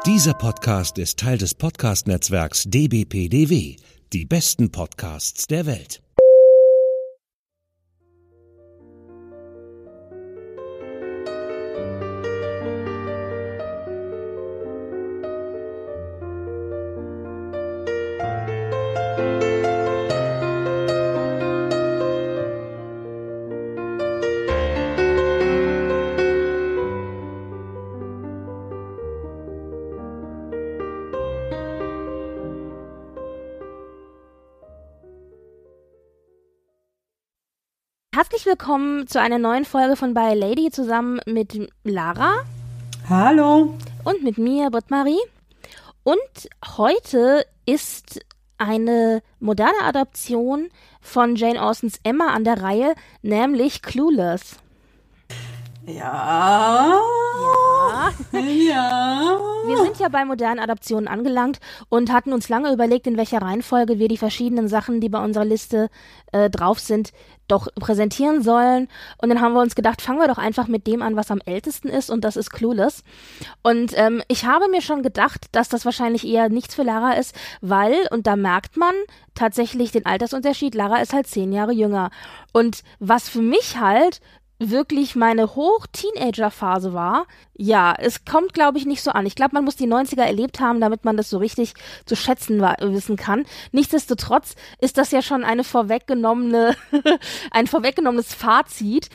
Dieser Podcast ist Teil des Podcast-Netzwerks dbpdw, die besten Podcasts der Welt. Herzlich willkommen zu einer neuen Folge von By a Lady zusammen mit Lara. Hallo. Und mit mir, Britt-Marie. Und heute ist eine moderne Adaption von Jane Austens Emma an der Reihe, nämlich Clueless. Ja. Wir sind ja bei modernen Adaptionen angelangt und hatten uns lange überlegt, in welcher Reihenfolge wir die verschiedenen Sachen, die bei unserer Liste drauf sind, doch präsentieren sollen. Und dann haben wir uns gedacht, fangen wir doch einfach mit dem an, was am ältesten ist, und das ist Clueless. Und ich habe mir schon gedacht, dass das wahrscheinlich eher nichts für Lara ist, weil, und da merkt man tatsächlich den Altersunterschied, Lara ist halt 10 Jahre jünger. Und was für mich halt wirklich meine Hoch-Teenager-Phase war, ja, es kommt, glaube ich, nicht so an. Ich glaube, man muss die 90er erlebt haben, damit man das so richtig zu schätzen wissen kann. Nichtsdestotrotz ist das ja schon ein vorweggenommenes Fazit.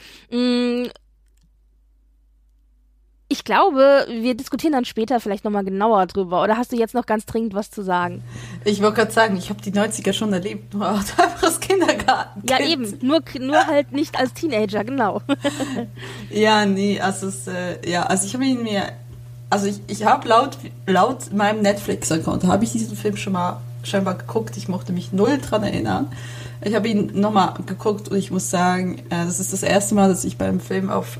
Ich glaube, wir diskutieren dann später vielleicht nochmal genauer drüber. Oder hast du jetzt noch ganz dringend was zu sagen? Ich wollte gerade sagen, ich habe die 90er schon erlebt, nur einfach als Kindergarten. Ja, eben. Nur halt nicht als Teenager, genau. Ja, nee, also ich habe ihn mir, ich habe laut meinem Netflix-Account, habe ich diesen Film schon mal scheinbar geguckt. Ich mochte mich null dran erinnern. Ich habe ihn nochmal geguckt und ich muss sagen, das ist das erste Mal, dass ich beim Film auf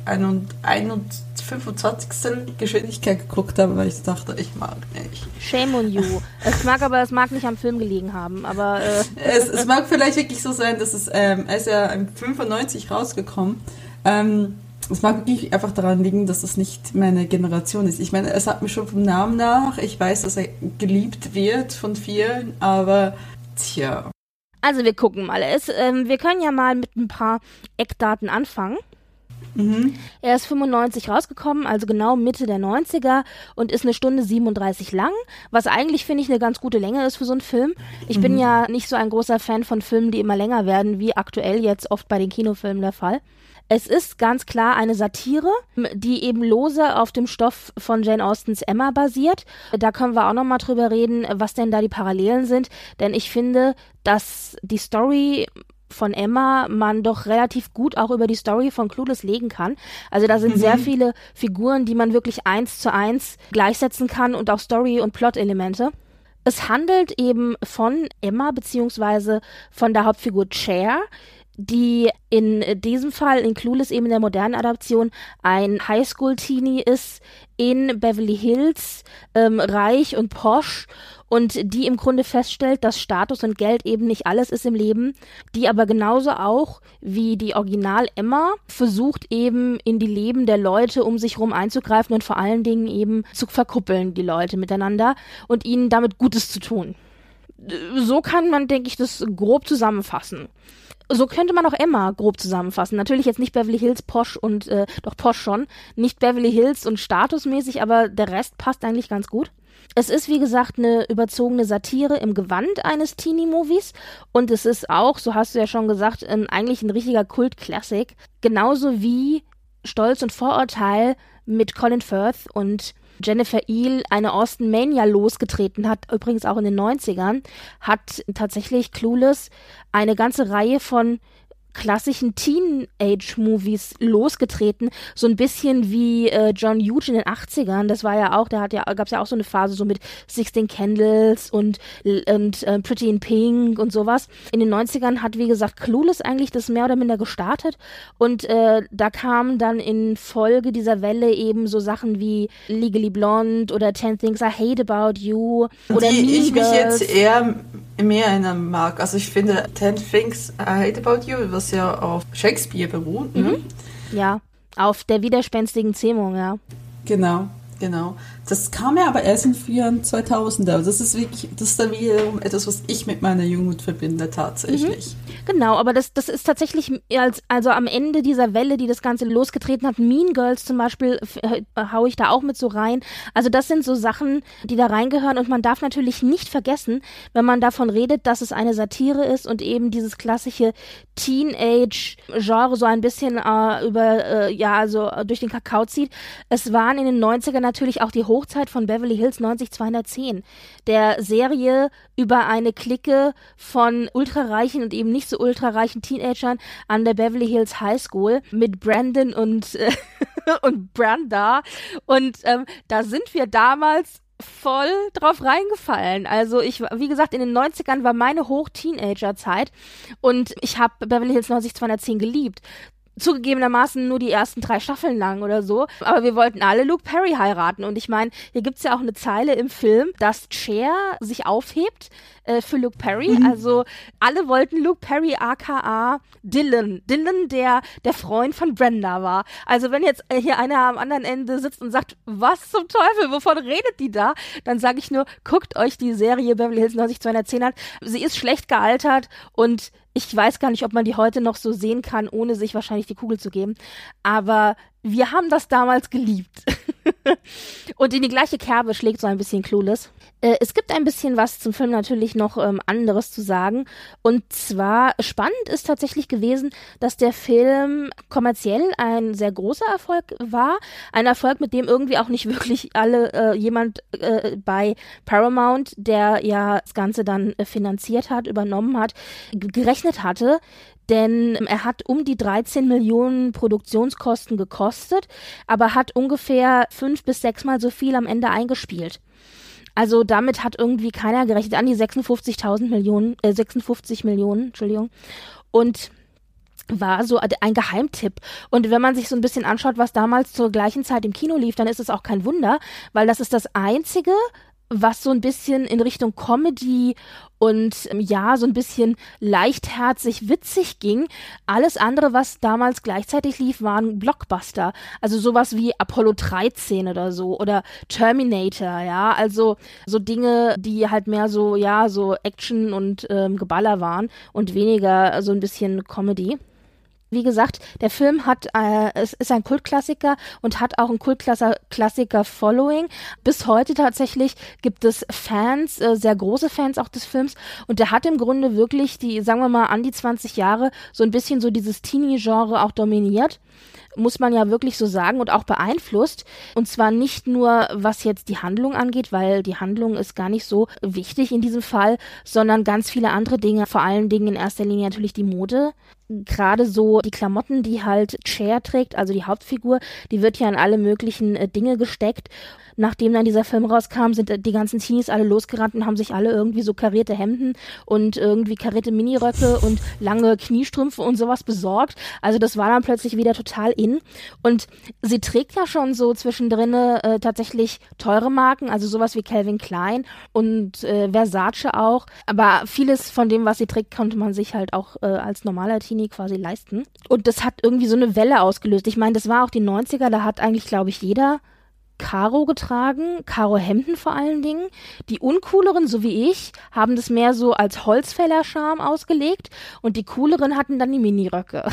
25. Geschwindigkeit geguckt habe, weil ich dachte, ich mag nicht. Shame on you. Es mag nicht am Film gelegen haben, aber es mag vielleicht wirklich so sein, dass er ist ja im 95 rausgekommen. Es mag wirklich einfach daran liegen, dass es nicht meine Generation ist. Ich meine, es hat mir schon vom Namen nach, ich weiß, dass er geliebt wird von vielen, aber tja. Also wir gucken mal. Wir können ja mal mit ein paar Eckdaten anfangen. Mhm. Er ist 95 rausgekommen, also genau Mitte der 90er, und ist 1:37 lang, was eigentlich, finde ich, eine ganz gute Länge ist für so einen Film. Ich bin ja nicht so ein großer Fan von Filmen, die immer länger werden, wie aktuell jetzt oft bei den Kinofilmen der Fall. Es ist ganz klar eine Satire, die eben lose auf dem Stoff von Jane Austens Emma basiert. Da können wir auch nochmal drüber reden, was denn da die Parallelen sind, denn ich finde, dass die Story von Emma man doch relativ gut auch über die Story von Clueless legen kann. Also da sind sehr viele Figuren, die man wirklich 1:1 gleichsetzen kann, und auch Story- und Plot-Elemente. Es handelt eben von Emma beziehungsweise von der Hauptfigur Cher, die in diesem Fall in Clueless eben in der modernen Adaption ein Highschool-Teenie ist in Beverly Hills, reich und posch, und die im Grunde feststellt, dass Status und Geld eben nicht alles ist im Leben, die aber genauso auch wie die Original Emma versucht eben in die Leben der Leute um sich rum einzugreifen und vor allen Dingen eben zu verkuppeln, die Leute miteinander, und ihnen damit Gutes zu tun. So kann man, denke ich, das grob zusammenfassen. So könnte man auch Emma grob zusammenfassen. Natürlich jetzt nicht Beverly Hills posch und, doch posch schon, nicht Beverly Hills und statusmäßig, aber der Rest passt eigentlich ganz gut. Es ist, wie gesagt, eine überzogene Satire im Gewand eines Teenie-Movies, und es ist auch, so hast du ja schon gesagt, eigentlich ein richtiger Kult-Classic. Genauso wie Stolz und Vorurteil mit Colin Firth und Jennifer Ehle eine Austen-Mania losgetreten hat, übrigens auch in den 90ern, hat tatsächlich Clueless eine ganze Reihe von klassischen Teenage-Movies losgetreten, so ein bisschen wie John Hughes in den 80ern, das war ja auch, gab's ja auch so eine Phase so mit 16 Candles und Pretty in Pink und sowas. In den 90ern hat, wie gesagt, Clueless eigentlich das mehr oder minder gestartet, und da kamen dann in Folge dieser Welle eben so Sachen wie Legally Blonde oder 10 Things I Hate About You oder die Mean ich mich Girls. jetzt eher mehr erinnern mag. Also ich finde 10 Things I Hate About You, was ja auf Shakespeare beruht. Ja, auf der widerspenstigen Zähmung, ja. Genau. Das kam ja aber erst in den Jahren 2000er. Das ist dann wiederum etwas, was ich mit meiner Jugend verbinde, tatsächlich. Genau, aber das ist tatsächlich, also am Ende dieser Welle, die das Ganze losgetreten hat, Mean Girls zum Beispiel, hau ich da auch mit so rein. Also das sind so Sachen, die da reingehören, und man darf natürlich nicht vergessen, wenn man davon redet, dass es eine Satire ist und eben dieses klassische Teenage-Genre so ein bisschen so durch den Kakao zieht. Es waren in den 90ern natürlich auch die Hochzeit von Beverly Hills 90210, der Serie über eine Clique von ultrareichen und eben nicht so ultrareichen Teenagern an der Beverly Hills High School mit Brandon und Branda, und da sind wir damals voll drauf reingefallen. Also wie gesagt, in den 90ern war meine Hoch-Teenager-Zeit und ich habe Beverly Hills 90210 geliebt. Zugegebenermaßen nur die ersten 3 Staffeln lang oder so, aber wir wollten alle Luke Perry heiraten, und ich meine, hier gibt's ja auch eine Zeile im Film, dass Cher sich aufhebt für Luke Perry, also alle wollten Luke Perry aka Dylan, der Freund von Brenda war. Also wenn jetzt hier einer am anderen Ende sitzt und sagt, was zum Teufel, wovon redet die da? Dann sage ich nur, guckt euch die Serie Beverly Hills 90210 an, sie ist schlecht gealtert und ich weiß gar nicht, ob man die heute noch so sehen kann, ohne sich wahrscheinlich die Kugel zu geben. Aber wir haben das damals geliebt. Und in die gleiche Kerbe schlägt so ein bisschen Clueless. Es gibt ein bisschen was zum Film natürlich noch anderes zu sagen. Und zwar spannend ist tatsächlich gewesen, dass der Film kommerziell ein sehr großer Erfolg war. Ein Erfolg, mit dem irgendwie auch nicht wirklich jemand bei Paramount, der ja das Ganze dann finanziert hat, übernommen hat, gerechnet hatte. Denn er hat um die 13 Millionen Produktionskosten gekostet, aber hat ungefähr 5 bis 6 Mal so viel am Ende eingespielt. Also damit hat irgendwie keiner gerechnet, an die 56 Millionen, Entschuldigung. Und war so ein Geheimtipp. Und wenn man sich so ein bisschen anschaut, was damals zur gleichen Zeit im Kino lief, dann ist es auch kein Wunder, weil das ist das Einzige, was so ein bisschen in Richtung Comedy und so ein bisschen leichtherzig, witzig ging. Alles andere, was damals gleichzeitig lief, waren Blockbuster. Also sowas wie Apollo 13 oder so oder Terminator, ja. Also so Dinge, die halt mehr so Action und Geballer waren und weniger so ein bisschen Comedy. Wie gesagt, der Film es ist ein Kultklassiker und hat auch ein Kultklassiker-Following. Bis heute tatsächlich gibt es Fans, sehr große Fans auch des Films, und der hat im Grunde wirklich sagen wir mal, an die 20 Jahre so ein bisschen so dieses Teenie-Genre auch dominiert. Muss man ja wirklich so sagen, und auch beeinflusst. Und zwar nicht nur, was jetzt die Handlung angeht, weil die Handlung ist gar nicht so wichtig in diesem Fall, sondern ganz viele andere Dinge, vor allen Dingen in erster Linie natürlich die Mode. Gerade so die Klamotten, die halt Cher trägt, also die Hauptfigur, die wird ja in alle möglichen Dinge gesteckt. Nachdem dann dieser Film rauskam, sind die ganzen Teenies alle losgerannt und haben sich alle irgendwie so karierte Hemden und irgendwie karierte Miniröcke und lange Kniestrümpfe und sowas besorgt. Also das war dann plötzlich wieder total in. Und sie trägt ja schon so zwischendrin tatsächlich teure Marken, also sowas wie Calvin Klein und Versace auch. Aber vieles von dem, was sie trägt, konnte man sich halt auch als normaler Teenie quasi leisten. Und das hat irgendwie so eine Welle ausgelöst. Ich meine, das war auch die 90er, da hat eigentlich, glaube ich, jeder Karo getragen, Karo-Hemden vor allen Dingen. Die uncooleren, so wie ich, haben das mehr so als Holzfäller-Charme ausgelegt, und die cooleren hatten dann die Miniröcke.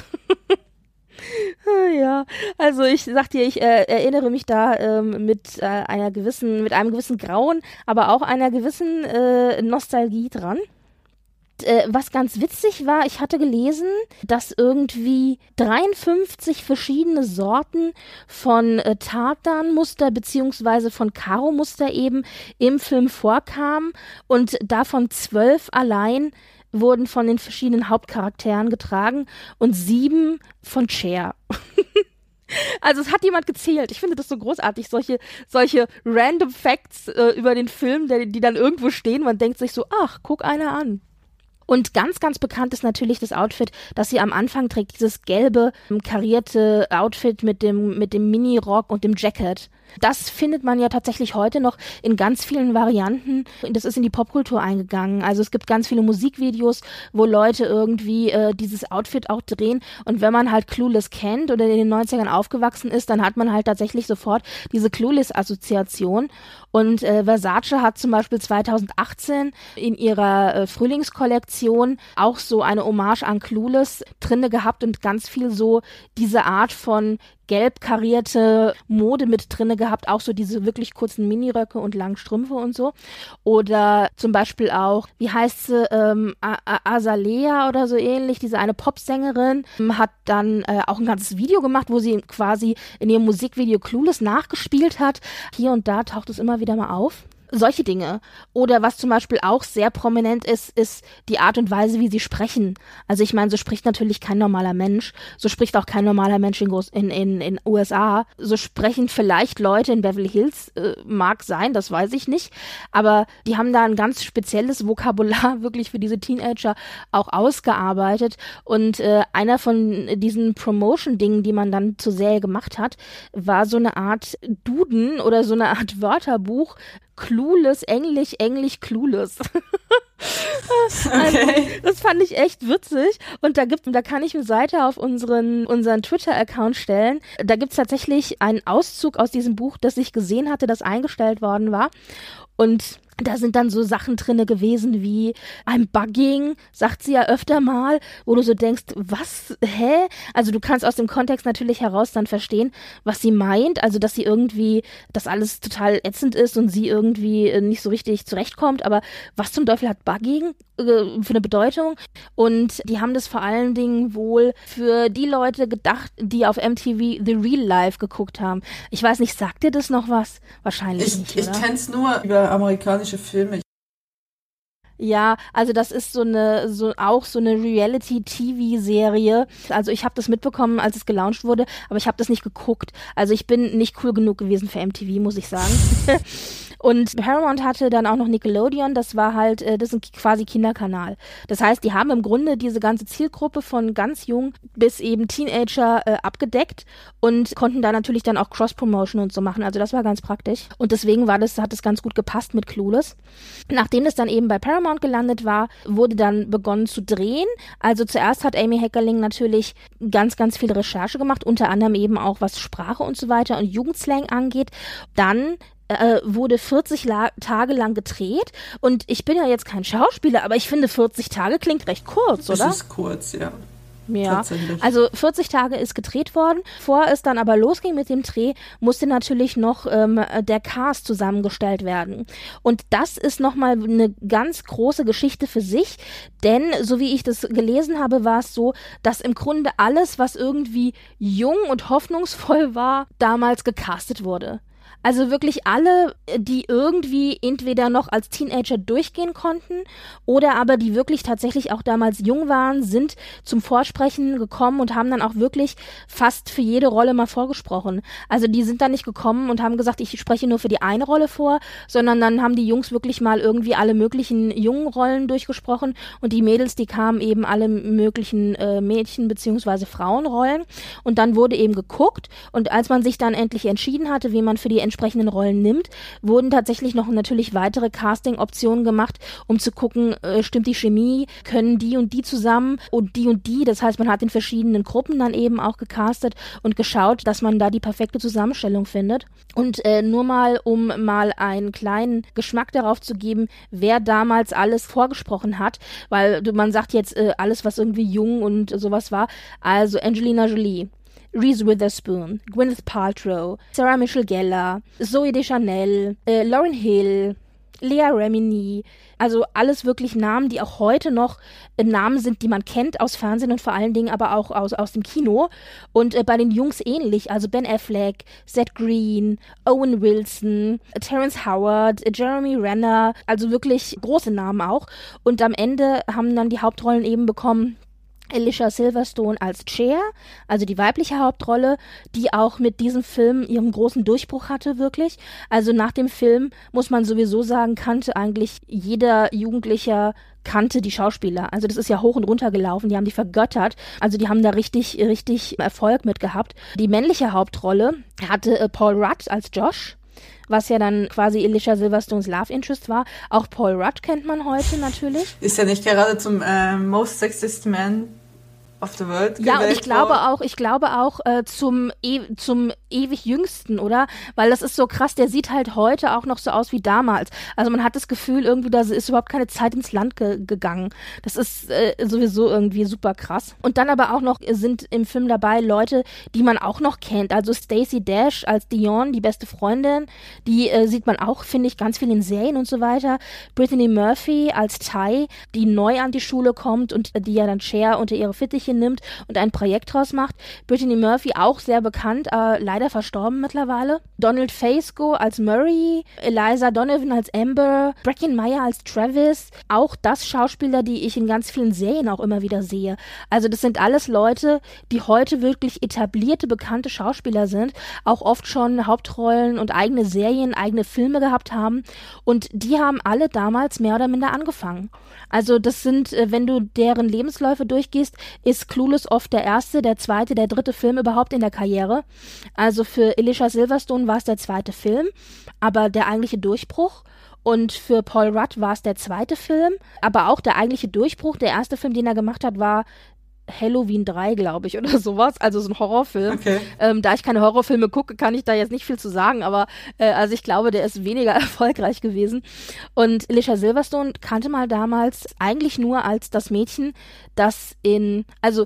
Ja, also ich sag dir, ich erinnere mich da mit einem gewissen Grauen, aber auch einer gewissen Nostalgie dran. Was ganz witzig war, ich hatte gelesen, dass irgendwie 53 verschiedene Sorten von Tartanmuster beziehungsweise von Karo-Muster eben im Film vorkamen, und davon 12 allein wurden von den verschiedenen Hauptcharakteren getragen und 7 von Cher. Also es hat jemand gezählt. Ich finde das so großartig, solche random Facts über den Film, die dann irgendwo stehen. Man denkt sich so, ach, guck einer an. Und ganz, ganz bekannt ist natürlich das Outfit, das sie am Anfang trägt, dieses gelbe, karierte Outfit mit dem Mini-Rock und dem Jacket. Das findet man ja tatsächlich heute noch in ganz vielen Varianten. Das ist in die Popkultur eingegangen. Also es gibt ganz viele Musikvideos, wo Leute irgendwie dieses Outfit auch drehen. Und wenn man halt Clueless kennt oder in den 90ern aufgewachsen ist, dann hat man halt tatsächlich sofort diese Clueless-Assoziation. Und Versace hat zum Beispiel 2018 in ihrer Frühlingskollektion auch so eine Hommage an Clueless drinne gehabt und ganz viel so diese Art von gelb karierte Mode mit drinne gehabt, auch so diese wirklich kurzen Miniröcke und langen Strümpfe und so. Oder zum Beispiel auch, wie heißt sie, Azalea oder so ähnlich, diese eine Popsängerin, hat dann auch ein ganzes Video gemacht, wo sie quasi in ihrem Musikvideo Clueless nachgespielt hat. Hier und da taucht es immer wieder mal auf. Solche Dinge. Oder was zum Beispiel auch sehr prominent ist die Art und Weise, wie sie sprechen. Also ich meine, so spricht natürlich kein normaler Mensch. So spricht auch kein normaler Mensch in USA. So sprechen vielleicht Leute in Beverly Hills, mag sein, das weiß ich nicht. Aber die haben da ein ganz spezielles Vokabular wirklich für diese Teenager auch ausgearbeitet. Und einer von diesen Promotion-Dingen, die man dann zur Serie gemacht hat, war so eine Art Duden oder so eine Art Wörterbuch, Clueless, Englisch, Clueless. Okay. Das fand ich echt witzig. Und da kann ich eine Seite auf unseren Twitter-Account stellen. Da gibt's tatsächlich einen Auszug aus diesem Buch, das ich gesehen hatte, das eingestellt worden war. Und da sind dann so Sachen drinne gewesen wie I'm bugging, sagt sie ja öfter mal, wo du so denkst, was, hä? Also du kannst aus dem Kontext natürlich heraus dann verstehen, was sie meint, also dass sie irgendwie, dass alles total ätzend ist und sie irgendwie nicht so richtig zurechtkommt, aber was zum Teufel hat bugging für eine Bedeutung? Und die haben das vor allen Dingen wohl für die Leute gedacht, die auf MTV The Real Life geguckt haben. Ich weiß nicht, sagt dir das noch was? Wahrscheinlich nicht, oder? Ich kenn's nur über amerikanische Filme. Ja, also das ist so eine Reality-TV-Serie. Also ich habe das mitbekommen, als es gelauncht wurde, aber ich habe das nicht geguckt. Also ich bin nicht cool genug gewesen für MTV, muss ich sagen. Und Paramount hatte dann auch noch Nickelodeon, das war halt, das ist ein quasi Kinderkanal. Das heißt, die haben im Grunde diese ganze Zielgruppe von ganz jung bis eben Teenager abgedeckt und konnten da natürlich dann auch Cross-Promotion und so machen. Also das war ganz praktisch. Und deswegen hat es ganz gut gepasst mit Clueless. Nachdem das dann eben bei Paramount gelandet war, wurde dann begonnen zu drehen. Also zuerst hat Amy Heckerling natürlich ganz, ganz viel Recherche gemacht, unter anderem eben auch was Sprache und so weiter und Jugendslang angeht. Dann wurde 40 Tage lang gedreht und ich bin ja jetzt kein Schauspieler, aber ich finde 40 Tage klingt recht kurz, oder? Das ist kurz, ja. Ja, also 40 Tage ist gedreht worden. Bevor es dann aber losging mit dem Dreh, musste natürlich noch der Cast zusammengestellt werden. Und das ist nochmal eine ganz große Geschichte für sich, denn so wie ich das gelesen habe, war es so, dass im Grunde alles, was irgendwie jung und hoffnungsvoll war, damals gecastet wurde. Also wirklich alle, die irgendwie entweder noch als Teenager durchgehen konnten oder aber die wirklich tatsächlich auch damals jung waren, sind zum Vorsprechen gekommen und haben dann auch wirklich fast für jede Rolle mal vorgesprochen. Also die sind dann nicht gekommen und haben gesagt, ich spreche nur für die eine Rolle vor, sondern dann haben die Jungs wirklich mal irgendwie alle möglichen jungen Rollen durchgesprochen und die Mädels, die kamen eben alle möglichen Mädchen- bzw. Frauenrollen und dann wurde eben geguckt und als man sich dann endlich entschieden hatte, wie man für die entsprechenden Rollen nimmt, wurden tatsächlich noch natürlich weitere Casting-Optionen gemacht, um zu gucken, stimmt die Chemie, können die und die zusammen und die. Das heißt, man hat in verschiedenen Gruppen dann eben auch gecastet und geschaut, dass man da die perfekte Zusammenstellung findet. Und nur mal, um mal einen kleinen Geschmack darauf zu geben, wer damals alles vorgesprochen hat, weil man sagt jetzt alles, was irgendwie jung und sowas war. Also Angelina Jolie, Reese Witherspoon, Gwyneth Paltrow, Sarah Michelle Gellar, Zooey Deschanel, Lauryn Hill, Leah Remini, also alles wirklich Namen, die auch heute noch Namen sind, die man kennt aus Fernsehen und vor allen Dingen aber auch aus dem Kino. Und bei den Jungs ähnlich, also Ben Affleck, Seth Green, Owen Wilson, Terrence Howard, Jeremy Renner, also wirklich große Namen auch. Und am Ende haben dann die Hauptrollen eben bekommen Alicia Silverstone als Cher, also die weibliche Hauptrolle, die auch mit diesem Film ihren großen Durchbruch hatte, wirklich. Also nach dem Film, muss man sowieso sagen, kannte eigentlich jeder Jugendlicher die Schauspieler. Also das ist ja hoch und runter gelaufen, die haben die vergöttert. Also die haben da richtig Erfolg mit gehabt. Die männliche Hauptrolle hatte Paul Rudd als Josh, was ja dann quasi Alicia Silverstones Love Interest war. Auch Paul Rudd kennt man heute natürlich. Ist ja nicht gerade zum Most Sexist Man of the World gewählt. Ja, und ich glaube auch zum ewig Jüngsten, oder? Weil das ist so krass, der sieht halt heute auch noch so aus wie damals. Also man hat das Gefühl irgendwie, da ist überhaupt keine Zeit ins Land gegangen. Das ist sowieso irgendwie super krass. Und dann aber auch noch sind im Film dabei Leute, die man auch noch kennt. Also Stacey Dash als Dion, die beste Freundin, die sieht man auch, finde ich, ganz viel in Serien und so weiter. Brittany Murphy als Ty, die neu an die Schule kommt und die ja dann Cher unter ihre Fittiche nimmt und ein Projekt draus macht. Brittany Murphy, auch sehr bekannt, leider verstorben mittlerweile. Donald Faisco als Murray, Eliza Donovan als Amber, Breckin Meyer als Travis. Auch das Schauspieler, die ich in ganz vielen Serien auch immer wieder sehe. Also das sind alles Leute, die heute wirklich etablierte, bekannte Schauspieler sind, auch oft schon Hauptrollen und eigene Serien, eigene Filme gehabt haben. Und die haben alle damals mehr oder minder angefangen. Also das sind, wenn du deren Lebensläufe durchgehst, ist Clueless oft der erste, der zweite, der dritte Film überhaupt in der Karriere. Also für Alicia Silverstone war es der zweite Film, aber der eigentliche Durchbruch. Und für Paul Rudd war es der zweite Film, aber auch der eigentliche Durchbruch. Der erste Film, den er gemacht hat, war Halloween 3, glaube ich, oder sowas, also so ein Horrorfilm. Okay. Da ich keine Horrorfilme gucke, kann ich da jetzt nicht viel zu sagen, aber also ich glaube, der ist weniger erfolgreich gewesen. Und Alicia Silverstone kannte man damals eigentlich nur als das Mädchen, das also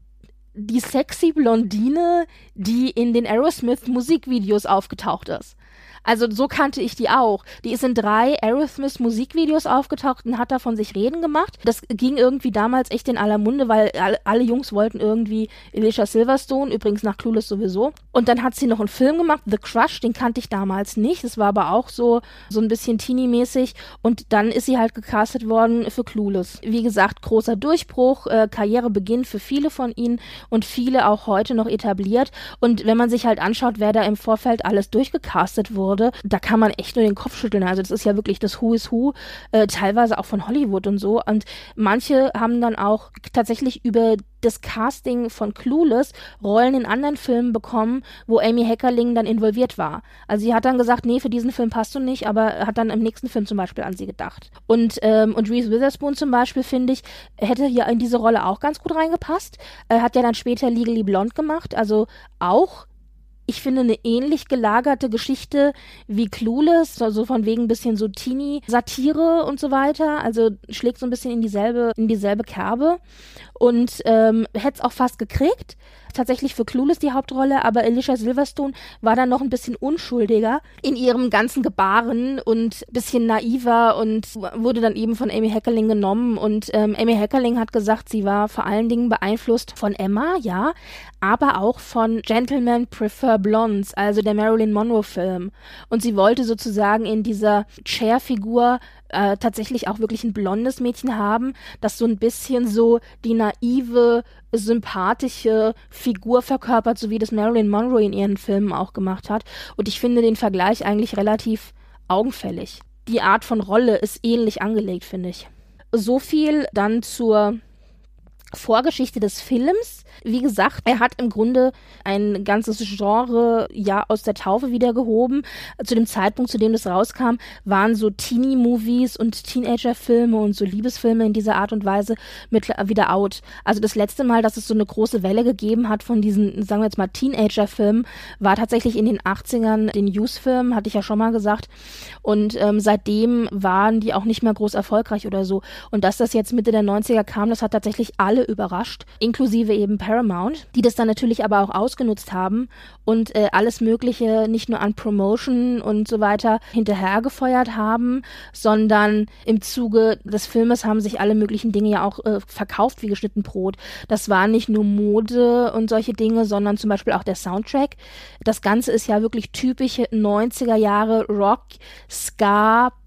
die sexy Blondine, die in den Aerosmith-Musikvideos aufgetaucht ist. Also so kannte ich die auch. Die ist in 3 Aerosmith-Musikvideos aufgetaucht und hat da von sich reden gemacht. Das ging irgendwie damals echt in aller Munde, weil alle Jungs wollten irgendwie Alicia Silverstone, übrigens nach Clueless sowieso. Und dann hat sie noch einen Film gemacht, The Crush, den kannte ich damals nicht. Das war aber auch so ein bisschen teeny-mäßig. Und dann ist sie halt gecastet worden für Clueless. Wie gesagt, großer Durchbruch, Karrierebeginn für viele von ihnen und viele auch heute noch etabliert. Und wenn man sich halt anschaut, wer da im Vorfeld alles durchgecastet wurde, da kann man echt nur den Kopf schütteln. Also das ist ja wirklich das Who is Who, teilweise auch von Hollywood und so. Und manche haben dann auch tatsächlich über das Casting von Clueless Rollen in anderen Filmen bekommen, wo Amy Heckerling dann involviert war. Also sie hat dann gesagt, nee, für diesen Film passt du nicht, aber hat dann im nächsten Film zum Beispiel an sie gedacht. Und Reese Witherspoon zum Beispiel, finde ich, hätte hier in diese Rolle auch ganz gut reingepasst. Hat ja dann später Legally Blonde gemacht, also auch, ich finde, eine ähnlich gelagerte Geschichte wie Clueless, also von wegen ein bisschen so Teenie-Satire und so weiter, also schlägt so ein bisschen in dieselbe Kerbe und hätte es auch fast gekriegt. Tatsächlich für Clueless die Hauptrolle, aber Alicia Silverstone war dann noch ein bisschen unschuldiger in ihrem ganzen Gebaren und bisschen naiver und wurde dann eben von Amy Heckerling genommen und Amy Heckerling hat gesagt, sie war vor allen Dingen beeinflusst von Emma, ja, aber auch von Gentlemen Prefer Blondes, also der Marilyn Monroe Film. Und sie wollte sozusagen in dieser Cher-Figur tatsächlich auch wirklich ein blondes Mädchen haben, das so ein bisschen so die naive, sympathische Figur verkörpert, so wie das Marilyn Monroe in ihren Filmen auch gemacht hat. Und ich finde den Vergleich eigentlich relativ augenfällig. Die Art von Rolle ist ähnlich angelegt, finde ich. So viel dann zur Vorgeschichte des Films. Wie gesagt, er hat im Grunde ein ganzes Genre ja aus der Taufe wieder gehoben. Zu dem Zeitpunkt, zu dem das rauskam, waren so Teenie-Movies und Teenager-Filme und so Liebesfilme in dieser Art und Weise wieder out. Also das letzte Mal, dass es so eine große Welle gegeben hat von diesen, sagen wir jetzt mal, Teenager-Filmen, war tatsächlich in den 80ern den Youth-Filmen, hatte ich ja schon mal gesagt. Und seitdem waren die auch nicht mehr groß erfolgreich oder so. Und dass das jetzt Mitte der 90er kam, das hat tatsächlich alle überrascht, inklusive eben Paramount, die das dann natürlich aber auch ausgenutzt haben und alles Mögliche nicht nur an Promotion und so weiter hinterhergefeuert haben, sondern im Zuge des Filmes haben sich alle möglichen Dinge ja auch verkauft wie geschnitten Brot. Das war nicht nur Mode und solche Dinge, sondern zum Beispiel auch der Soundtrack. Das Ganze ist ja wirklich typische 90er Jahre Rock, Ska,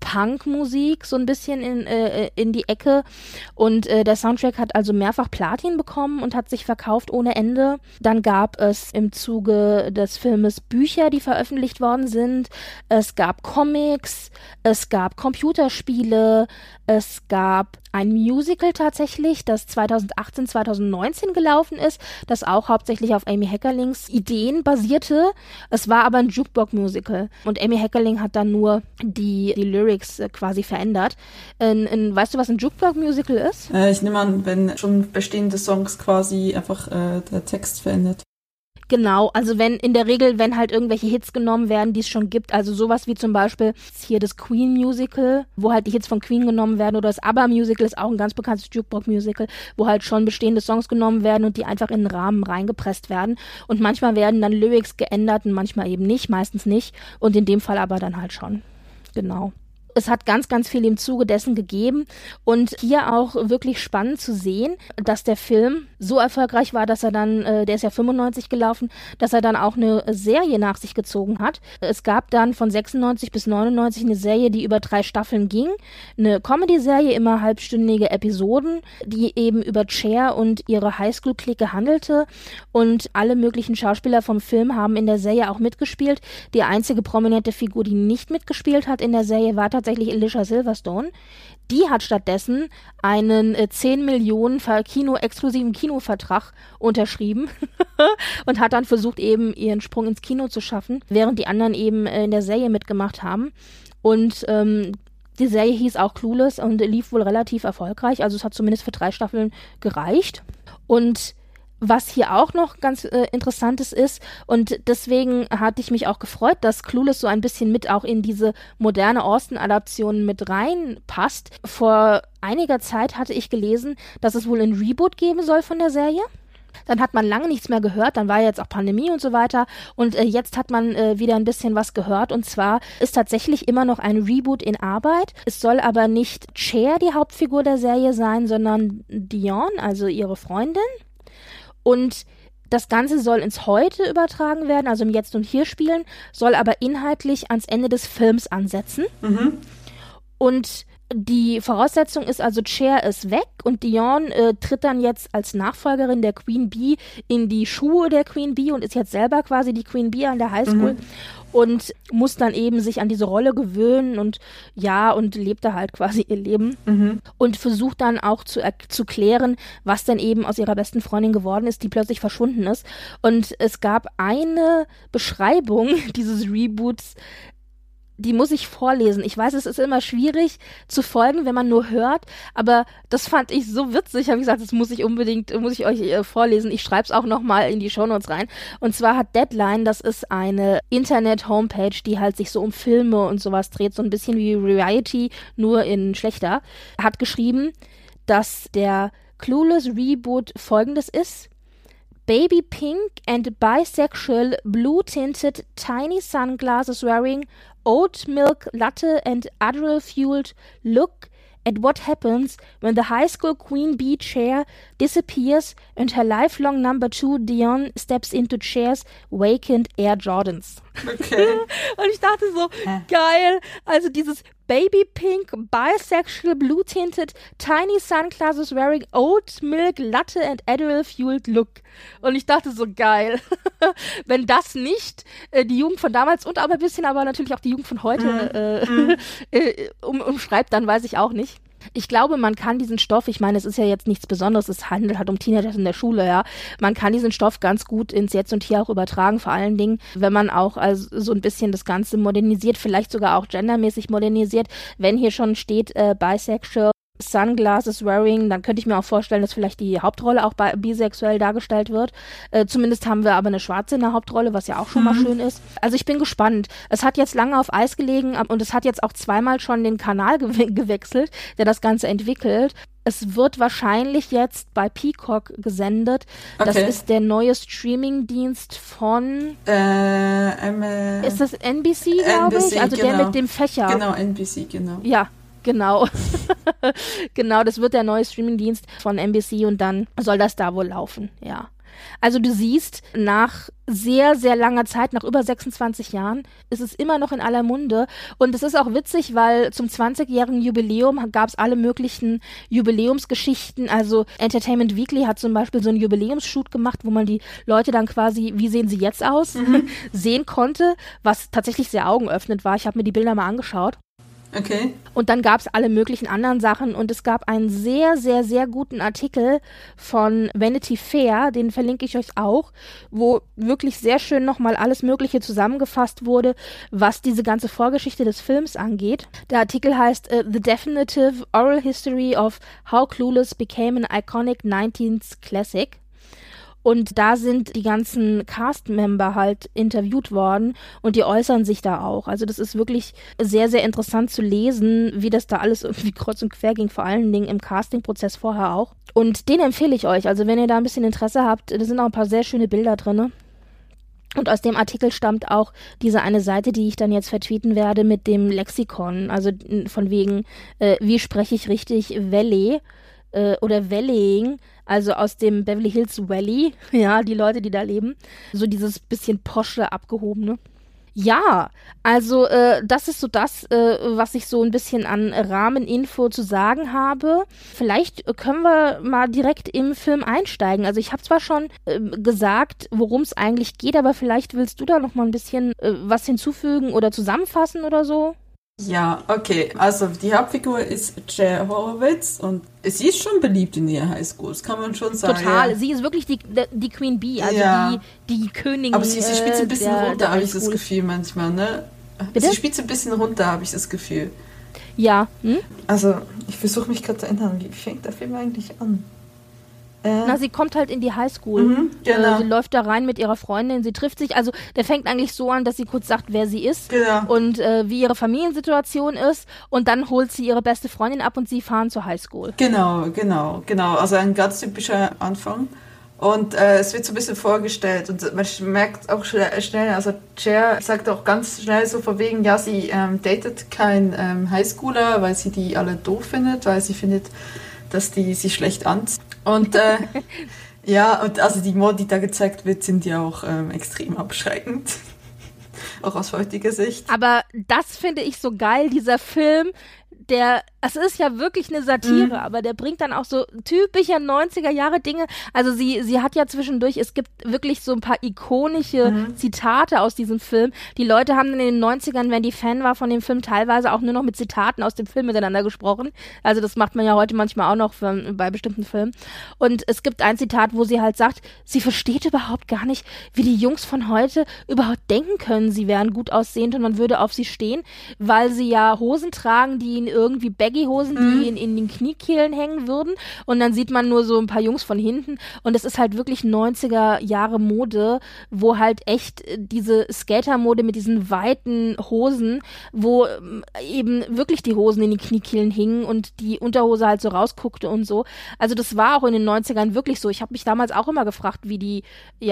Punkmusik so ein bisschen in die Ecke und der Soundtrack hat also mehrfach Platin bekommen und hat sich verkauft ohne Ende. Dann gab es im Zuge des Filmes Bücher, die veröffentlicht worden sind. Es gab Comics, es gab Computerspiele, es gab ein Musical tatsächlich, das 2018, 2019 gelaufen ist, das auch hauptsächlich auf Amy Heckerlings Ideen basierte. Es war aber ein Jukebox-Musical und Amy Heckerling hat dann nur die Lyrics quasi verändert. Weißt du, was ein Jukebox-Musical ist? Ich nehme an, wenn schon bestehende Songs quasi einfach der Text verändert. Genau, also wenn halt irgendwelche Hits genommen werden, die es schon gibt, also sowas wie zum Beispiel hier das Queen-Musical, wo halt die Hits von Queen genommen werden, oder das ABBA-Musical ist auch ein ganz bekanntes Jukebox-Musical, wo halt schon bestehende Songs genommen werden und die einfach in den Rahmen reingepresst werden und manchmal werden dann Lyrics geändert und manchmal eben nicht, meistens nicht und in dem Fall aber dann halt schon, genau. Es hat ganz, ganz viel im Zuge dessen gegeben und hier auch wirklich spannend zu sehen, dass der Film so erfolgreich war, dass er dann, der ist ja 95 gelaufen, dass er dann auch eine Serie nach sich gezogen hat. Es gab dann von 96 bis 99 eine Serie, die über 3 Staffeln ging, eine Comedy-Serie, immer halbstündige Episoden, die eben über Cher und ihre Highschool-Clique handelte und alle möglichen Schauspieler vom Film haben in der Serie auch mitgespielt. Die einzige prominente Figur, die nicht mitgespielt hat in der Serie, war tatsächlich Alicia Silverstone. Die hat stattdessen einen 10 Millionen exklusiven Kinovertrag unterschrieben und hat dann versucht, eben ihren Sprung ins Kino zu schaffen, während die anderen eben in der Serie mitgemacht haben. Und die Serie hieß auch Clueless und lief wohl relativ erfolgreich. Also es hat zumindest für 3 Staffeln gereicht. Und was hier auch noch ganz Interessantes ist, und deswegen hatte ich mich auch gefreut, dass Clueless so ein bisschen mit auch in diese moderne Austen-Adaption mit reinpasst. Vor einiger Zeit hatte ich gelesen, dass es wohl ein Reboot geben soll von der Serie. Dann hat man lange nichts mehr gehört, dann war jetzt auch Pandemie und so weiter und jetzt hat man wieder ein bisschen was gehört und zwar ist tatsächlich immer noch ein Reboot in Arbeit. Es soll aber nicht Cher die Hauptfigur der Serie sein, sondern Dionne, also ihre Freundin. Und das Ganze soll ins Heute übertragen werden, also im Jetzt und Hier spielen, soll aber inhaltlich ans Ende des Films ansetzen. Mhm. Und die Voraussetzung ist also, Cher ist weg und Dionne tritt dann jetzt als Nachfolgerin der Queen Bee in die Schuhe der Queen Bee und ist jetzt selber quasi die Queen Bee an der Highschool. Mhm. Und muss dann eben sich an diese Rolle gewöhnen und lebt da halt quasi ihr Leben und versucht dann auch zu klären, was denn eben aus ihrer besten Freundin geworden ist, die plötzlich verschwunden ist. Und es gab eine Beschreibung dieses Reboots, die muss ich vorlesen. Ich weiß, es ist immer schwierig zu folgen, wenn man nur hört, aber das fand ich so witzig. Habe ich gesagt, das muss ich euch vorlesen. Ich schreibe es auch nochmal in die Shownotes rein. Und zwar hat Deadline, das ist eine Internet-Homepage, die halt sich so um Filme und sowas dreht, so ein bisschen wie Variety, nur in schlechter, hat geschrieben, dass der Clueless Reboot folgendes ist: Baby pink and bisexual blue-tinted tiny sunglasses wearing oat milk latte and Adderall-fueled look at what happens when the high school Queen Bee Cher disappears and her lifelong number 2 Dionne steps into Cher's vacant Air Jordans. Okay. Und ich dachte so, geil, also dieses Baby Pink, Bisexual, Blue-Tinted, Tiny Sunglasses wearing Oat Milk, Latte and Adderall-fueled Look. Und ich dachte so, geil. Wenn das nicht die Jugend von damals und aber ein bisschen, aber natürlich auch die Jugend von heute umschreibt, dann weiß ich auch nicht. Ich glaube, man kann diesen Stoff, ich meine, es ist ja jetzt nichts Besonderes, es handelt halt um Teenager in der Schule, ja. Man kann diesen Stoff ganz gut ins Jetzt und Hier auch übertragen, vor allen Dingen, wenn man auch also so ein bisschen das Ganze modernisiert, vielleicht sogar auch gendermäßig modernisiert. Wenn hier schon steht, bisexual, Sunglasses wearing, dann könnte ich mir auch vorstellen, dass vielleicht die Hauptrolle auch bisexuell dargestellt wird. Zumindest haben wir aber eine Schwarze in der Hauptrolle, was ja auch schon mal schön ist. Also ich bin gespannt. Es hat jetzt lange auf Eis gelegen und es hat jetzt auch zweimal schon den Kanal gewechselt, der das Ganze entwickelt. Es wird wahrscheinlich jetzt bei Peacock gesendet. Okay. Das ist der neue Streamingdienst von ist das NBC, glaube ich? Also genau. Der mit dem Fächer. Genau, NBC, genau. Ja. Genau. Genau, das wird der neue Streamingdienst von NBC und dann soll das da wohl laufen, ja. Also du siehst, nach sehr, sehr langer Zeit, nach über 26 Jahren, ist es immer noch in aller Munde. Und es ist auch witzig, weil zum 20-jährigen Jubiläum gab es alle möglichen Jubiläumsgeschichten. Also Entertainment Weekly hat zum Beispiel so einen Jubiläumsshoot gemacht, wo man die Leute dann quasi, wie sehen sie jetzt aus, sehen konnte, was tatsächlich sehr augenöffnend war. Ich habe mir die Bilder mal angeschaut. Okay. Und dann gab es alle möglichen anderen Sachen und es gab einen sehr, sehr, sehr guten Artikel von Vanity Fair, den verlinke ich euch auch, wo wirklich sehr schön nochmal alles Mögliche zusammengefasst wurde, was diese ganze Vorgeschichte des Films angeht. Der Artikel heißt The Definitive Oral History of How Clueless Became an Iconic 19th Classic. Und da sind die ganzen Cast-Member halt interviewt worden und die äußern sich da auch. Also das ist wirklich sehr, sehr interessant zu lesen, wie das da alles irgendwie kreuz und quer ging, vor allen Dingen im Casting-Prozess vorher auch. Und den empfehle ich euch. Also wenn ihr da ein bisschen Interesse habt, da sind auch ein paar sehr schöne Bilder drin. Und aus dem Artikel stammt auch diese eine Seite, die ich dann jetzt vertweeten werde mit dem Lexikon. Also von wegen, wie spreche ich richtig Valley oder Valleying, also aus dem Beverly Hills Valley, ja, die Leute, die da leben. So dieses bisschen posche, abgehobene. Ja, also das ist so das, was ich so ein bisschen an Rahmeninfo zu sagen habe. Vielleicht können wir mal direkt im Film einsteigen. Also ich habe zwar schon gesagt, worum es eigentlich geht, aber vielleicht willst du da noch mal ein bisschen was hinzufügen oder zusammenfassen oder so? Ja, okay. Also die Hauptfigur ist Cher Horowitz und sie ist schon beliebt in ihrer Highschool, das kann man schon sagen. Total, ja. Sie ist wirklich die Queen Bee, also ja. die Königin. Aber sie spielt ein bisschen runter, habe ich das Gefühl manchmal, ne? Bitte? Sie spielt ein bisschen runter, habe ich das Gefühl. Ja. Also, ich versuche mich gerade zu erinnern, wie fängt der Film eigentlich an? Na, sie kommt halt in die Highschool. Genau. Sie läuft da rein mit ihrer Freundin, sie trifft sich. Also der fängt eigentlich so an, dass sie kurz sagt, wer sie ist und wie ihre Familiensituation ist. Und dann holt sie ihre beste Freundin ab und sie fahren zur Highschool. Genau. Also ein ganz typischer Anfang. Und es wird so ein bisschen vorgestellt und man merkt auch schnell, also Cher sagt auch ganz schnell so von wegen, ja, sie datet keinen Highschooler, weil sie die alle doof findet, weil sie findet, dass die sie schlecht anziehen. Und ja, und also die Morde, die da gezeigt wird, sind ja auch extrem abschreckend. Auch aus heutiger Sicht. Aber das finde ich so geil, dieser Film, es ist ja wirklich eine Satire, aber der bringt dann auch so typische 90er-Jahre-Dinge. Also sie hat ja zwischendurch, es gibt wirklich so ein paar ikonische Zitate aus diesem Film. Die Leute haben in den 90ern, wenn die Fan war von dem Film, teilweise auch nur noch mit Zitaten aus dem Film miteinander gesprochen. Also das macht man ja heute manchmal auch noch bei bestimmten Filmen. Und es gibt ein Zitat, wo sie halt sagt, sie versteht überhaupt gar nicht, wie die Jungs von heute überhaupt denken können, sie wären gut aussehend und man würde auf sie stehen, weil sie ja Hosen tragen, die irgendwie Baggy-Hosen, die in den Kniekehlen hängen würden und dann sieht man nur so ein paar Jungs von hinten und es ist halt wirklich 90er-Jahre-Mode, wo halt echt diese Skater-Mode mit diesen weiten Hosen, wo eben wirklich die Hosen in den Kniekehlen hingen und die Unterhose halt so rausguckte und so. Also das war auch in den 90ern wirklich so. Ich habe mich damals auch immer gefragt, wie die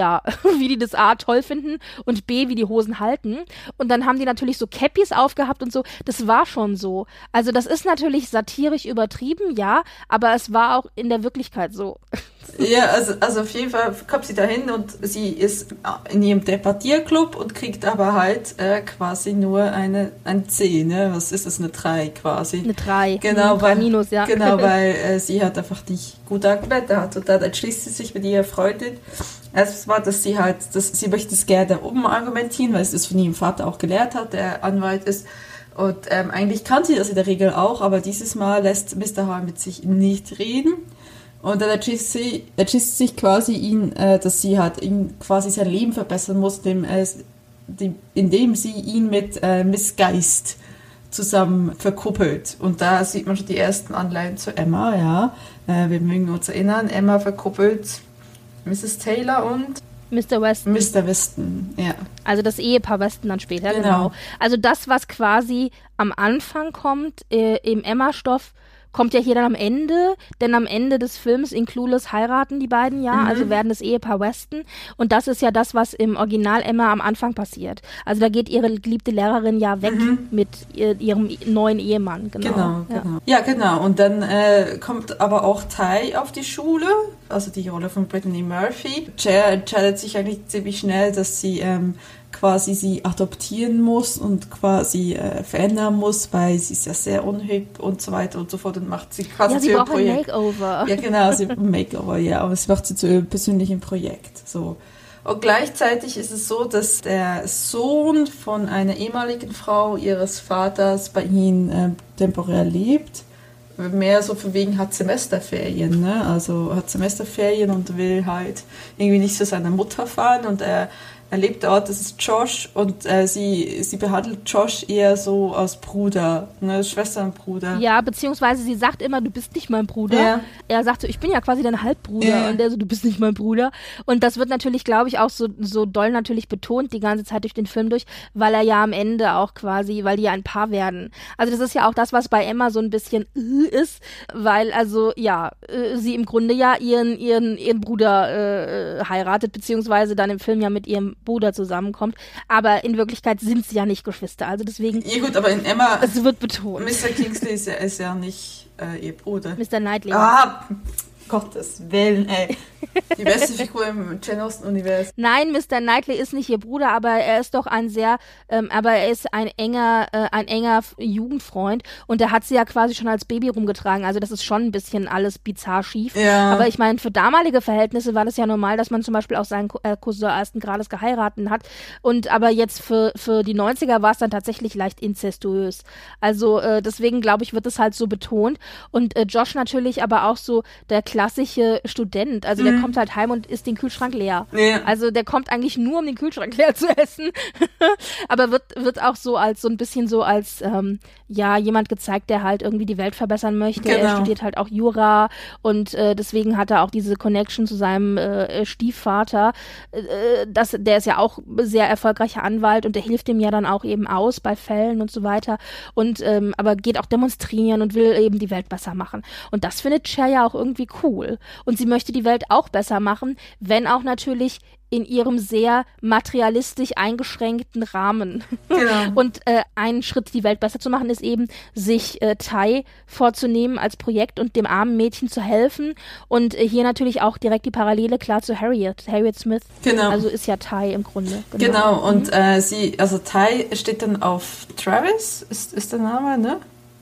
das A toll finden und B, wie die Hosen halten. Und dann haben die natürlich so Cappies aufgehabt und so. Das war schon so. Also das ist natürlich satirisch übertrieben, ja, aber es war auch in der Wirklichkeit so. Ja, also auf jeden Fall kommt sie dahin und sie ist in ihrem Debattierclub und kriegt aber halt quasi nur eine C, ne? Was ist das, eine 3 quasi? Eine 3, genau, 3 minus, ja. Genau, weil sie halt einfach nicht gute Argumente hat und dann entschließt sie sich mit ihrer Freundin. Erstens mal, dass sie möchte es gerne da oben argumentieren, weil sie das von ihrem Vater auch gelehrt hat, der Anwalt ist. Und eigentlich kann sie das in der Regel auch, aber dieses Mal lässt Mr. Hall mit sich nicht reden. Und dann entschließt sie sich quasi dass sie halt ihn quasi sein Leben verbessern muss, indem sie ihn mit Miss Geist zusammen verkuppelt. Und da sieht man schon die ersten Anleihen zu Emma, ja. Wir mögen uns erinnern, Emma verkuppelt Mrs. Taylor und Mr. Weston. Mr. Weston, ja. Also das Ehepaar Weston dann später, genau. Also das, was quasi am Anfang kommt, im Emma-Stoff, kommt ja hier dann am Ende, denn am Ende des Films in Clueless heiraten die beiden ja, also werden das Ehepaar Weston und das ist ja das, was im Original Emma am Anfang passiert. Also da geht ihre geliebte Lehrerin ja weg mit ihrem neuen Ehemann. Genau. Ja, genau. Und dann kommt aber auch Ty auf die Schule, also die Rolle von Brittany Murphy. Cher entscheidet sich eigentlich ziemlich schnell, dass sie quasi sie adoptieren muss und quasi verändern muss, weil sie ist ja sehr unhübsch und so weiter und so fort und macht sie quasi sie braucht ein Makeover. Ja, genau, sie ein Makeover, ja, aber sie macht sie zu ihrem persönlichen Projekt, so. Und gleichzeitig ist es so, dass der Sohn von einer ehemaligen Frau ihres Vaters bei ihnen temporär lebt. Mehr so von wegen hat Semesterferien, ne? Also hat Semesterferien und will halt irgendwie nicht zu seiner Mutter fahren und er lebt dort, das ist Josh und sie behandelt Josh eher so als Bruder, ne, Schwester und Bruder. Ja, beziehungsweise sie sagt immer, du bist nicht mein Bruder. Ja. Er sagt so, ich bin ja quasi dein Halbbruder und der so, du bist nicht mein Bruder. Und das wird natürlich, glaube ich, auch so doll natürlich betont die ganze Zeit durch den Film durch, weil er ja am Ende auch quasi, weil die ja ein Paar werden. Also das ist ja auch das, was bei Emma so ein bisschen ist, weil also ja, sie im Grunde ja ihren Bruder heiratet, beziehungsweise dann im Film ja mit ihrem Bruder zusammenkommt, aber in Wirklichkeit sind sie ja nicht Geschwister, also deswegen... Ja gut, aber in Emma... Es wird betont. Mr. Kingsley ist ja nicht ihr Bruder. Mr. Knightley. Gottes Willen, ey. Die beste Figur im Jane Austen-Universum. Nein, Mr. Knightley ist nicht ihr Bruder, aber er ist doch aber er ist ein enger Jugendfreund und der hat sie ja quasi schon als Baby rumgetragen, also das ist schon ein bisschen alles bizarr schief. Ja. Aber ich meine, für damalige Verhältnisse war das ja normal, dass man zum Beispiel auch seinen Cousin ersten Grades geheiratet hat aber jetzt für die 90er war es dann tatsächlich leicht inzestuös. Also deswegen glaube ich, wird es halt so betont und Josh natürlich aber auch so der klassische Student, also der kommt halt heim und isst den Kühlschrank leer. Ja. Also der kommt eigentlich nur, um den Kühlschrank leer zu essen, aber wird auch so als so ein bisschen so als jemand gezeigt, der halt irgendwie die Welt verbessern möchte. Genau. Er studiert halt auch Jura und deswegen hat er auch diese Connection zu seinem Stiefvater. Der ist ja auch sehr erfolgreicher Anwalt und der hilft ihm ja dann auch eben aus bei Fällen und so weiter und aber geht auch demonstrieren und will eben die Welt besser machen. Und das findet Cher ja auch irgendwie cool. Und sie möchte die Welt auch besser machen, wenn auch natürlich in ihrem sehr materialistisch eingeschränkten Rahmen. Genau. Und ein Schritt, die Welt besser zu machen, ist eben, sich Ty vorzunehmen als Projekt und dem armen Mädchen zu helfen. Und hier natürlich auch direkt die Parallele klar zu Harriet Smith. Genau. Also ist ja Ty im Grunde. Genau, und Ty steht dann auf Travis, ist der Name, ne?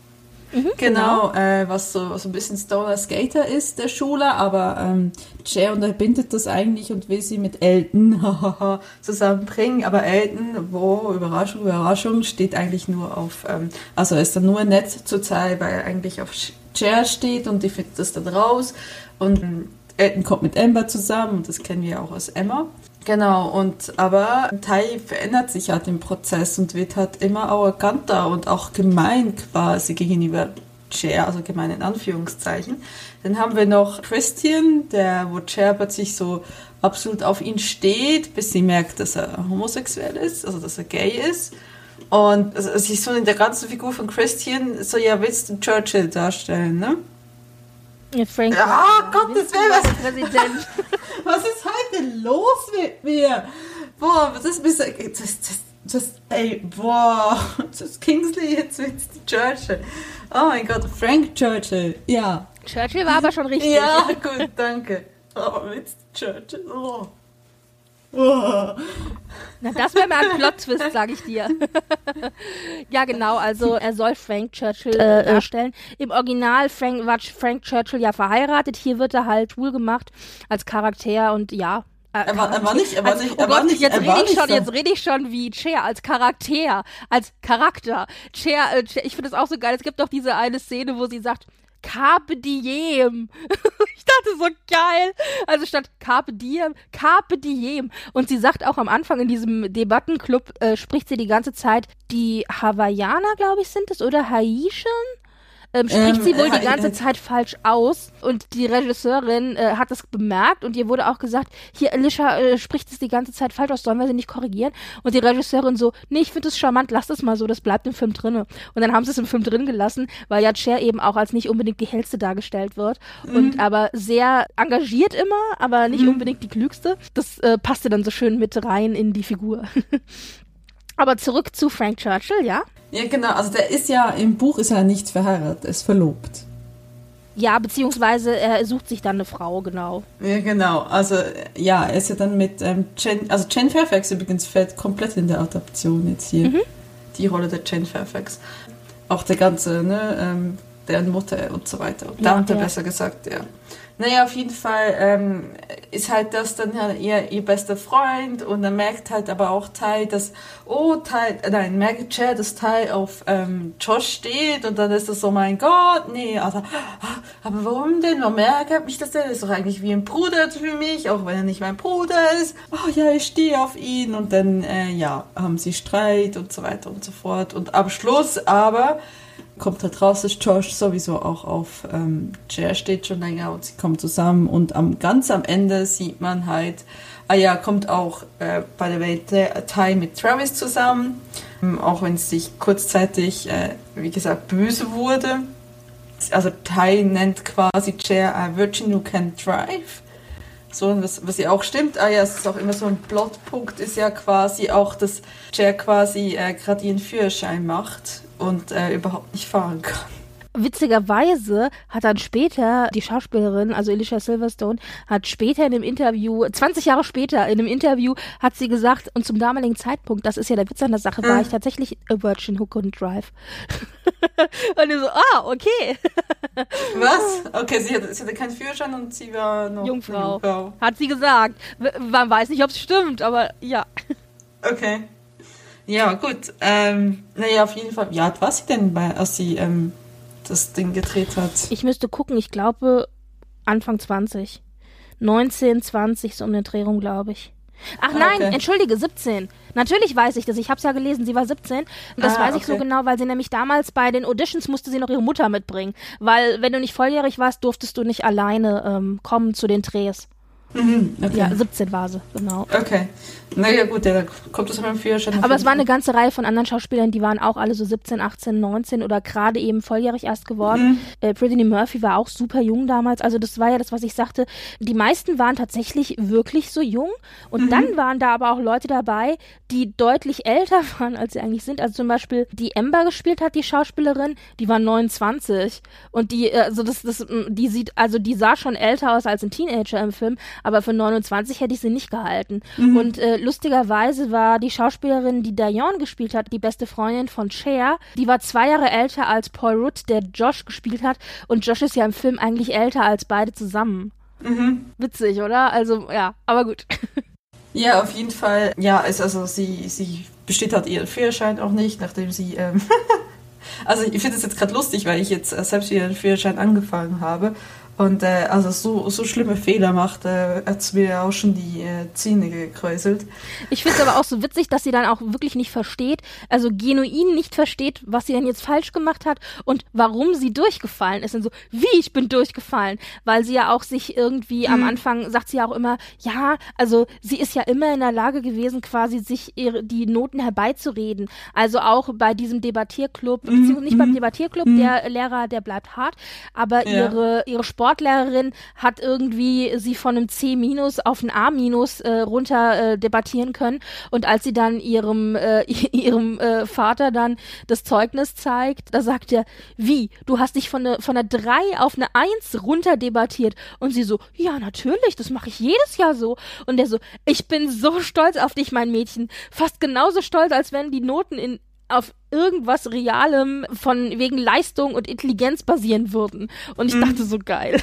Genau, was so ein bisschen Stoner Skater ist, der Schüler, aber Cher unterbindet das eigentlich und will sie mit Elton zusammenbringen, aber Elton, Überraschung, Überraschung, steht eigentlich nur auf, also ist dann nur nett zur Zeit, weil er eigentlich auf Cher steht und die findet das dann raus und Elton kommt mit Amber zusammen und das kennen wir auch aus Emma. Genau, aber Ty verändert sich halt im Prozess und wird halt immer arroganter und auch gemein quasi gegenüber Cher, also gemein in Anführungszeichen. Dann haben wir noch Christian, wo Cher plötzlich so absolut auf ihn steht, bis sie merkt, dass er homosexuell ist, also dass er gay ist. Und sie ist so in der ganzen Figur von Christian so, ja, Winston Churchill darstellen, ne? Ja, Frank. Gottes Willen, was ist heute los mit mir? Boah, das ist Kingsley jetzt mit Churchill. Oh mein Gott, Frank Churchill, ja. Churchill war aber schon richtig. Ja, gut, danke. Oh, Winston Churchill, oh. Oh. Na, das wäre mal ein Plot-Twist, sage ich dir. Ja, genau, also er soll Frank Churchill darstellen. Im Original war Frank Churchill ja verheiratet, hier wird er halt schwul gemacht als Charakter und ja. Er war nicht. Jetzt rede ich schon wie Cher als Charakter, Cher, ich finde das auch so geil. Es gibt doch diese eine Szene, wo sie sagt, Carpe diem. Ich dachte so geil. Also statt Carpe diem, Carpe diem. Und sie sagt auch am Anfang in diesem Debattenclub, spricht sie die ganze Zeit, die Hawaiianer, glaube ich, sind es, oder Haitian, spricht sie wohl die ganze Zeit falsch aus und die Regisseurin hat das bemerkt und ihr wurde auch gesagt, hier Alicia spricht es die ganze Zeit falsch aus, sollen wir sie nicht korrigieren? Und die Regisseurin so, nee, ich finde es charmant, lass das mal so, das bleibt im Film drinne. Und dann haben sie es im Film drin gelassen, weil ja Cher eben auch als nicht unbedingt die hellste dargestellt wird und aber sehr engagiert immer, aber nicht unbedingt die klügste. Das passte dann so schön mit rein in die Figur. Aber zurück zu Frank Churchill, ja? Ja, genau. Also der ist ja, im Buch ist er nicht verheiratet, er ist verlobt. Ja, beziehungsweise er sucht sich dann eine Frau, genau. Ja, genau. Also, ja, er ist ja dann mit Jane Fairfax übrigens fällt komplett in der Adaption jetzt hier. Die Rolle der Jane Fairfax. Auch der ganze, ne, deren Mutter und so weiter. Tante, besser gesagt, ja. Naja, auf jeden Fall ist halt das dann halt ihr bester Freund und dann merkt halt aber auch Ty, dass merkt Cher, dass Ty auf Josh steht und dann ist das so, mein Gott, nee, also, aber warum denn? Warum ärgert mich das denn? Das ist doch eigentlich wie ein Bruder für mich, auch wenn er nicht mein Bruder ist. Oh ja, ich stehe auf ihn und dann, haben sie Streit und so weiter und so fort und am Schluss aber kommt halt raus, dass Josh sowieso auch auf Cher steht schon länger und sie kommen zusammen und ganz am Ende sieht man halt, kommt auch bei der Welt Ty mit Travis zusammen, auch wenn es sich kurzzeitig, wie gesagt, böse wurde. Also Ty nennt quasi Cher a virgin who can drive. So, was ja auch stimmt, es ist auch immer so ein Plotpunkt, ist ja quasi auch, dass Cher quasi gerade ihren Führerschein macht und überhaupt nicht fahren kann. Witzigerweise hat dann später die Schauspielerin, also Alicia Silverstone, hat später in einem Interview, 20 Jahre später in einem Interview, hat sie gesagt, und zum damaligen Zeitpunkt, das ist ja der Witz an der Sache, war ich tatsächlich a virgin who couldn't drive. Und ich so, okay. Was? Okay, sie hatte keinen Führerschein und sie war noch Jungfrau. Hat sie gesagt. Man weiß nicht, ob es stimmt, aber ja. Okay. Ja, gut. Auf jeden Fall. Ja, was war sie denn als sie das Ding gedreht hat? Ich müsste gucken, ich glaube Anfang 20. 19, 20, so um den Dreh rum, glaube ich. Ach nein, okay. Entschuldige, 17. Natürlich weiß ich das, ich habe es ja gelesen, sie war 17. Und das weiß ich so genau, weil sie nämlich damals bei den Auditions musste sie noch ihre Mutter mitbringen. Weil wenn du nicht volljährig warst, durftest du nicht alleine kommen zu den Drehs. Okay. Ja, 17 war sie, genau. Okay. Naja gut, da kommt das mit dem Führerschein. Aber es war eine ganze Reihe von anderen Schauspielern, die waren auch alle so 17, 18, 19 oder gerade eben volljährig erst geworden. Brittany Murphy war auch super jung damals, also das war ja das, was ich sagte. Die meisten waren tatsächlich wirklich so jung und dann waren da aber auch Leute dabei, die deutlich älter waren, als sie eigentlich sind. Also zum Beispiel die Amber gespielt hat, die Schauspielerin, die war 29 und die sah schon älter aus als ein Teenager im Film, aber für 29 hätte ich sie nicht gehalten. Und lustigerweise war die Schauspielerin, die Diane gespielt hat, die beste Freundin von Cher, die war 2 Jahre älter als Paul Rudd, der Josh gespielt hat. Und Josh ist ja im Film eigentlich älter als beide zusammen. Witzig, oder? Also, ja, aber gut. Ja, auf jeden Fall. Ja, sie besteht halt ihren Führerschein auch nicht, nachdem sie... Also ich finde es jetzt gerade lustig, weil ich jetzt selbst wieder einen Führerschein angefangen habe. Und so schlimme Fehler macht, hat es mir auch schon die Zähne gekräuselt. Ich finde es aber auch so witzig, dass sie dann auch wirklich nicht versteht, also genuin nicht versteht, was sie denn jetzt falsch gemacht hat und warum sie durchgefallen ist. Und so, wie, ich bin durchgefallen? Weil sie ja auch sich irgendwie am Anfang, sagt sie ja auch immer, ja, also sie ist ja immer in der Lage gewesen, quasi sich die Noten herbeizureden. Also auch bei diesem Debattierclub, beziehungsweise nicht beim Debattierclub, der Lehrer, der bleibt hart, aber ihre Sportlehrerin hat irgendwie sie von einem C- auf ein A- runter debattieren können und als sie dann ihrem Vater dann das Zeugnis zeigt, da sagt er, wie, du hast dich von einer 3 auf eine 1 runter debattiert und sie so, ja natürlich, das mache ich jedes Jahr so und der so, ich bin so stolz auf dich, mein Mädchen, fast genauso stolz, als wenn die Noten auf irgendwas Realem von wegen Leistung und Intelligenz basieren würden. Und ich dachte so, geil.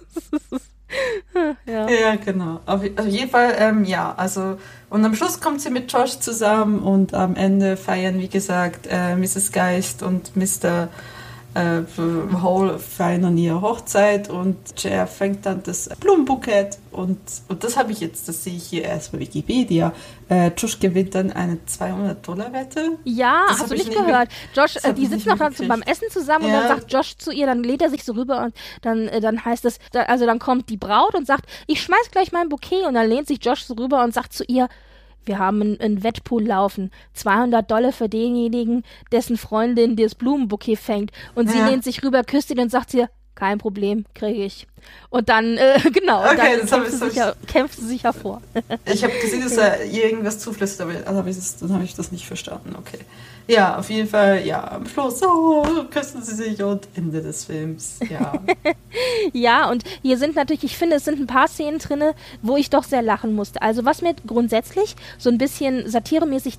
Ja, genau. Auf jeden Fall, und am Schluss kommt sie mit Josh zusammen und am Ende feiern, wie gesagt, Mrs. Geist und Mr. feiern ihre Hochzeit und Cher fängt dann das Blumenbukett und das habe ich jetzt, das sehe ich hier erst bei Wikipedia. Josh gewinnt dann eine $200-Wette. Ja, hast du nicht gehört. Josh, die sitzen noch dann beim Essen zusammen und dann sagt Josh zu ihr, dann lehnt er sich so rüber und dann heißt es, also dann kommt die Braut und sagt, ich schmeiß gleich mein Bouquet und dann lehnt sich Josh so rüber und sagt zu ihr, wir haben einen Wettpool laufen. $200 für denjenigen, dessen Freundin das Blumenbouquet fängt. Und sie lehnt sich rüber, küsst ihn und sagt ihr, kein Problem, kriege ich. Und dann, genau, okay, dann kämpft sie sich hervor. Ich habe gesehen, dass er ihr irgendwas zuflüstert, aber dann habe ich das nicht verstanden. Okay. Ja, auf jeden Fall, ja, am Schluss, küssen sie sich und Ende des Films, ja. Ja, und hier sind natürlich, ich finde, es sind ein paar Szenen drin, wo ich doch sehr lachen musste. Also was mir grundsätzlich so ein bisschen satiremäßig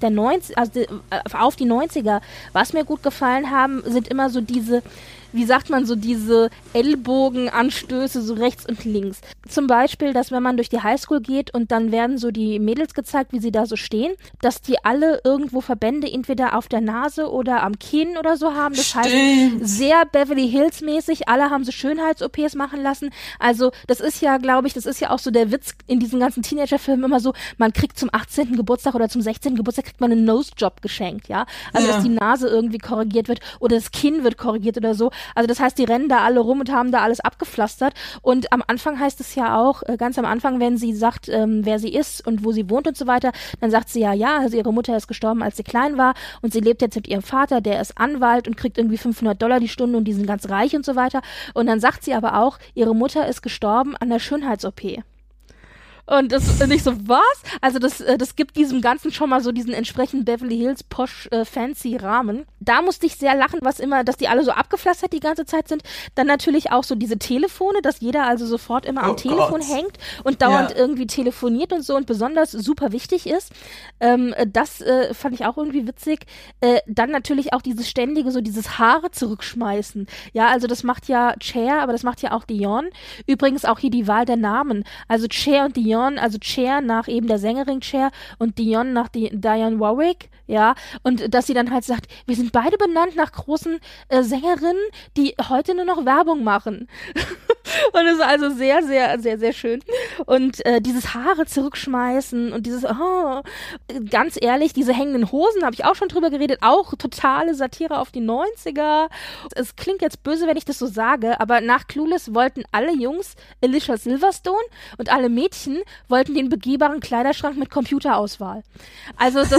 auf die 90er, was mir gut gefallen haben, sind immer so diese, wie sagt man, so diese Ellbogenanstöße so rechts und links. Zum Beispiel, dass wenn man durch die Highschool geht und dann werden so die Mädels gezeigt, wie sie da so stehen, dass die alle irgendwo Verbände entweder auf der Nase oder am Kinn oder so haben. Das heißt, sehr Beverly Hills mäßig, alle haben so Schönheits-OPs machen lassen. Also das ist ja, glaube ich, das ist ja auch so der Witz in diesen ganzen Teenager-Filmen immer so, man kriegt zum 18. Geburtstag oder zum 16. Geburtstag kriegt man einen Nose-Job geschenkt, ja. Also dass die Nase irgendwie korrigiert wird oder das Kinn wird korrigiert oder so. Also das heißt, die rennen da alle rum und haben da alles abgepflastert. Und am Anfang heißt es ja auch, ganz am Anfang, wenn sie sagt, wer sie ist und wo sie wohnt und so weiter, dann sagt sie ja, also ihre Mutter ist gestorben, als sie klein war und sie lebt jetzt mit ihrem Vater, der ist Anwalt und kriegt irgendwie $500 die Stunde und die sind ganz reich und so weiter. Und dann sagt sie aber auch, ihre Mutter ist gestorben an der Schönheits-OP. Und das nicht so, was? Also das gibt diesem Ganzen schon mal so diesen entsprechenden Beverly Hills posh fancy Rahmen. Da musste ich sehr lachen, was immer, dass die alle so abgepflastert die ganze Zeit sind. Dann natürlich auch so diese Telefone, dass jeder also sofort immer am Telefon hängt und dauernd irgendwie telefoniert und so und besonders super wichtig ist. Das fand ich auch irgendwie witzig. Dann natürlich auch dieses ständige, so dieses Haare zurückschmeißen. Ja, also das macht ja Cher, aber das macht ja auch Dionne. Übrigens auch hier die Wahl der Namen. Also Cher und Dionne, also Cher nach eben der Sängerin Cher und Dionne nach Dionne Warwick, ja, und dass sie dann halt sagt, wir sind beide benannt nach großen Sängerinnen, die heute nur noch Werbung machen. Und das ist also sehr, sehr, sehr, sehr schön. Und dieses Haare zurückschmeißen und dieses, ganz ehrlich, diese hängenden Hosen, habe ich auch schon drüber geredet, auch totale Satire auf die 90er. Es klingt jetzt böse, wenn ich das so sage, aber nach Clueless wollten alle Jungs Alicia Silverstone und alle Mädchen wollten den begehbaren Kleiderschrank mit Computerauswahl. Also das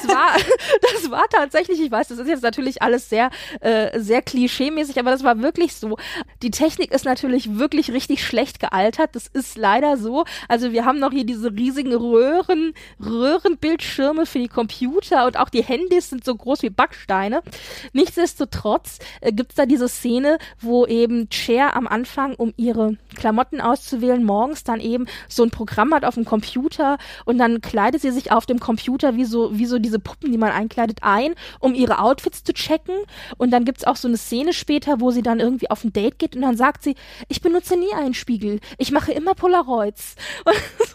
war tatsächlich, ich weiß, das ist jetzt natürlich alles sehr, sehr klischeemäßig, aber das war wirklich so. Die Technik ist natürlich wirklich richtig schlecht gealtert. Das ist leider so. Also wir haben noch hier diese riesigen Röhrenbildschirme für die Computer und auch die Handys sind so groß wie Backsteine. Nichtsdestotrotz gibt's da diese Szene, wo eben Cher am Anfang, um ihre Klamotten auszuwählen, morgens dann eben so ein Programm hat auf dem Computer und dann kleidet sie sich auf dem Computer wie so diese Puppen, die man einkleidet, ein, um ihre Outfits zu checken. Und dann gibt's auch so eine Szene später, wo sie dann irgendwie auf ein Date geht und dann sagt sie, ich benutze nie einen Spiegel, ich mache immer Polaroids. Und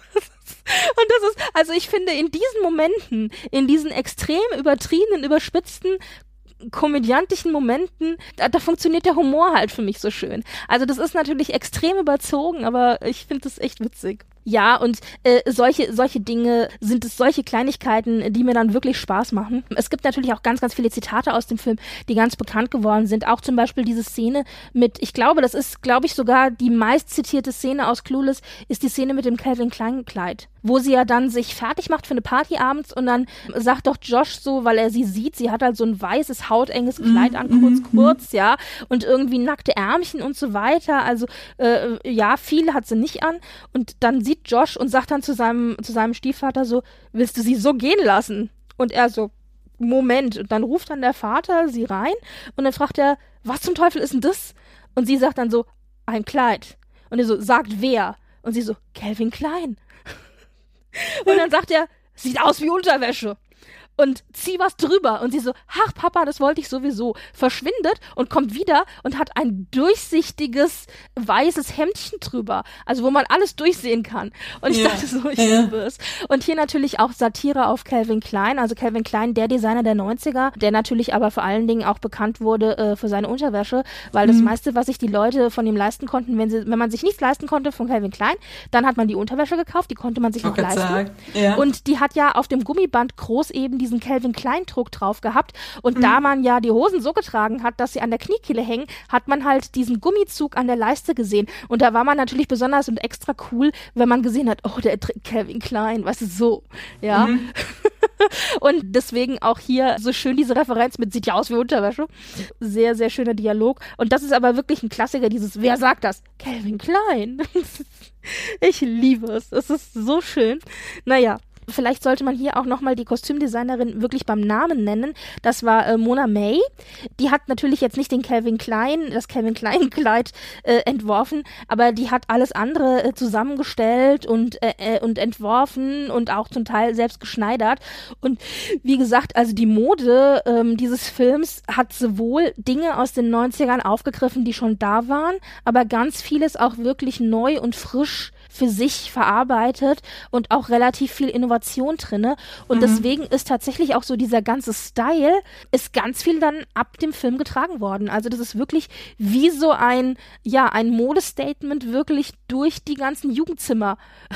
das ist, also ich finde, in diesen Momenten, in diesen extrem übertriebenen, überspitzten, komödiantischen Momenten, da funktioniert der Humor halt für mich so schön. Also das ist natürlich extrem überzogen, aber ich finde das echt witzig. Ja, und solche Dinge sind es, solche Kleinigkeiten, die mir dann wirklich Spaß machen. Es gibt natürlich auch ganz, ganz viele Zitate aus dem Film, die ganz bekannt geworden sind. Auch zum Beispiel diese Szene mit, ich glaube, das ist, glaube ich, sogar die meist zitierte Szene aus Clueless, ist die Szene mit dem Calvin Klein Kleid, wo sie ja dann sich fertig macht für eine Party abends und dann sagt doch Josh so, weil er sie sieht, sie hat halt so ein weißes, hautenges Kleid an, kurz, ja, und irgendwie nackte Ärmchen und so weiter. Also, ja, viel hat sie nicht an. Und dann sieht Josh und sagt dann zu seinem Stiefvater so, willst du sie so gehen lassen? Und er so, Moment. Und dann ruft dann der Vater sie rein und dann fragt er, was zum Teufel ist denn das? Und sie sagt dann so, ein Kleid. Und er so, sagt wer? Und sie so, Calvin Klein. Und dann sagt er, sieht aus wie Unterwäsche. und zieh was drüber. Und sie so, ach Papa, das wollte ich sowieso. Verschwindet und kommt wieder und hat ein durchsichtiges, weißes Hemdchen drüber. Also wo man alles durchsehen kann. Und ich dachte so, ich liebe es. Und hier natürlich auch Satire auf Calvin Klein. Also Calvin Klein, der Designer der 90er, der natürlich aber vor allen Dingen auch bekannt wurde für seine Unterwäsche, weil das meiste, was sich die Leute von ihm leisten konnten, wenn man sich nichts leisten konnte von Calvin Klein, dann hat man die Unterwäsche gekauft, die konnte man sich noch leisten. Ja. Und die hat ja auf dem Gummiband groß eben diesen Calvin Klein Druck drauf gehabt. Und da man ja die Hosen so getragen hat, dass sie an der Kniekehle hängen, hat man halt diesen Gummizug an der Leiste gesehen. Und da war man natürlich besonders und extra cool, wenn man gesehen hat, oh, der trägt Calvin Klein, weißt du, so. Ja. Und deswegen auch hier so schön diese Referenz mit sieht ja aus wie Unterwäsche. Sehr, sehr schöner Dialog. Und das ist aber wirklich ein Klassiker, dieses, wer sagt das? Calvin Klein. Ich liebe es. Es ist so schön. Naja. Vielleicht sollte man hier auch nochmal die Kostümdesignerin wirklich beim Namen nennen. Das war Mona May. Die hat natürlich jetzt nicht das Calvin Klein Kleid entworfen, aber die hat alles andere zusammengestellt und entworfen und auch zum Teil selbst geschneidert. Und wie gesagt, also die Mode dieses Films hat sowohl Dinge aus den 90ern aufgegriffen, die schon da waren, aber ganz vieles auch wirklich neu und frisch für sich verarbeitet und auch relativ viel Innovation drinne. Und deswegen ist tatsächlich auch so dieser ganze Style, ist ganz viel dann ab dem Film getragen worden. Also das ist wirklich wie so ein Modestatement wirklich durch die ganzen Jugendzimmer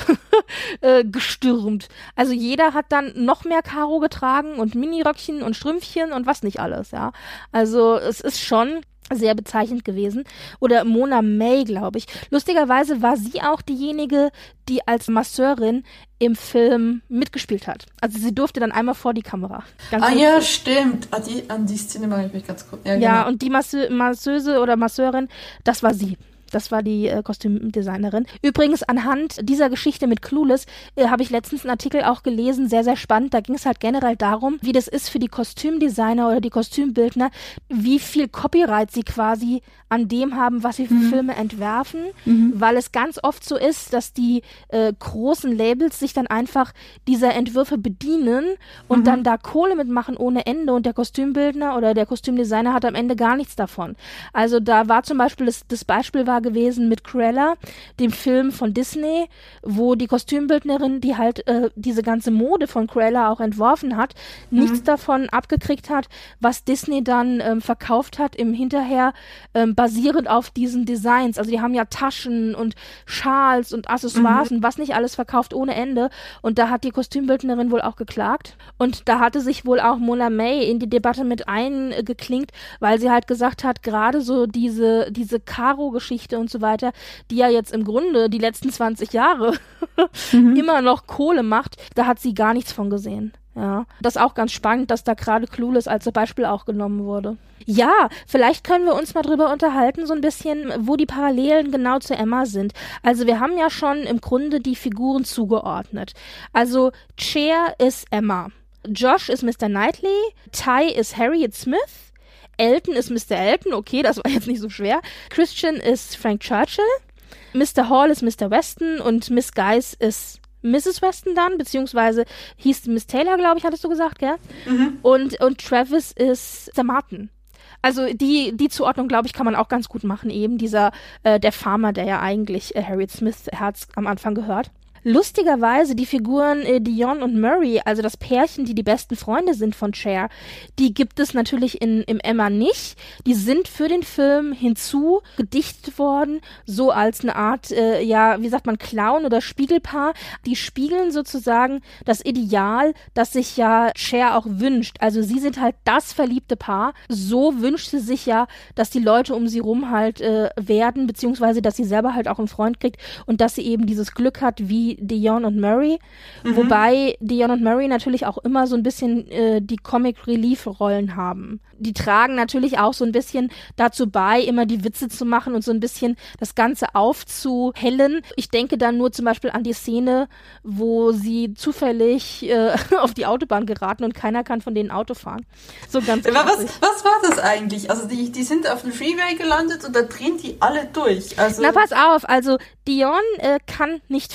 gestürmt. Also jeder hat dann noch mehr Karo getragen und Miniröckchen und Strümpfchen und was nicht alles, ja. Also es ist schon sehr bezeichnend gewesen. Oder Mona May, glaube ich. Lustigerweise war sie auch diejenige, die als Masseurin im Film mitgespielt hat. Also sie durfte dann einmal vor die Kamera. Ja, stimmt. An die Szene mache ich mich ganz kurz. Ja, genau. Und die Masseuse oder Masseurin, das war sie. Das war die Kostümdesignerin. Übrigens, anhand dieser Geschichte mit Clueless habe ich letztens einen Artikel auch gelesen, sehr, sehr spannend. Da ging es halt generell darum, wie das ist für die Kostümdesigner oder die Kostümbildner, wie viel Copyright sie quasi an dem haben, was sie für Filme entwerfen, weil es ganz oft so ist, dass die großen Labels sich dann einfach dieser Entwürfe bedienen und dann da Kohle mitmachen ohne Ende und der Kostümbildner oder der Kostümdesigner hat am Ende gar nichts davon. Also da war zum Beispiel, das Beispiel war gewesen mit Cruella, dem Film von Disney, wo die Kostümbildnerin, die halt diese ganze Mode von Cruella auch entworfen hat, nichts davon abgekriegt hat, was Disney dann verkauft hat im Hinterher, basierend auf diesen Designs. Also die haben ja Taschen und Schals und Accessoires und was nicht alles verkauft ohne Ende. Und da hat die Kostümbildnerin wohl auch geklagt. Und da hatte sich wohl auch Mona May in die Debatte mit eingeklinkt, weil sie halt gesagt hat, gerade so diese Karo-Geschichte und so weiter, die ja jetzt im Grunde die letzten 20 Jahre immer noch Kohle macht, da hat sie gar nichts von gesehen. Ja, das ist auch ganz spannend, dass da gerade Clueless als Beispiel auch genommen wurde. Ja, vielleicht können wir uns mal drüber unterhalten, so ein bisschen, wo die Parallelen genau zu Emma sind. Also wir haben ja schon im Grunde die Figuren zugeordnet. Also Cher ist Emma, Josh ist Mr. Knightley, Ty ist Harriet Smith, Elton ist Mr. Elton, okay, das war jetzt nicht so schwer. Christian ist Frank Churchill, Mr. Hall ist Mr. Weston und Miss Guys ist Mrs. Weston dann, beziehungsweise hieß Miss Taylor, glaube ich, hattest du gesagt, gell? Und Travis ist der Martin. Also die Zuordnung, glaube ich, kann man auch ganz gut machen, eben dieser, der Farmer, der ja eigentlich Harriet Smith Herz am Anfang gehört. Lustigerweise die Figuren Dion und Murray, also das Pärchen, die besten Freunde sind von Cher, die gibt es natürlich im Emma nicht. Die sind für den Film hinzugedichtet worden, so als eine Art, wie sagt man, Clown oder Spiegelpaar. Die spiegeln sozusagen das Ideal, das sich ja Cher auch wünscht. Also sie sind halt das verliebte Paar. So wünscht sie sich ja, dass die Leute um sie rum halt werden, beziehungsweise dass sie selber halt auch einen Freund kriegt und dass sie eben dieses Glück hat, wie Dion und Murray, wobei Dion und Murray natürlich auch immer so ein bisschen die Comic-Relief-Rollen haben. Die tragen natürlich auch so ein bisschen dazu bei, immer die Witze zu machen und so ein bisschen das Ganze aufzuhellen. Ich denke dann nur zum Beispiel an die Szene, wo sie zufällig auf die Autobahn geraten und keiner kann von denen Auto fahren. So ganz was war das eigentlich? Also die sind auf dem Freeway gelandet und da drehen die alle durch. Also na, pass auf, also Dion kann nicht fahren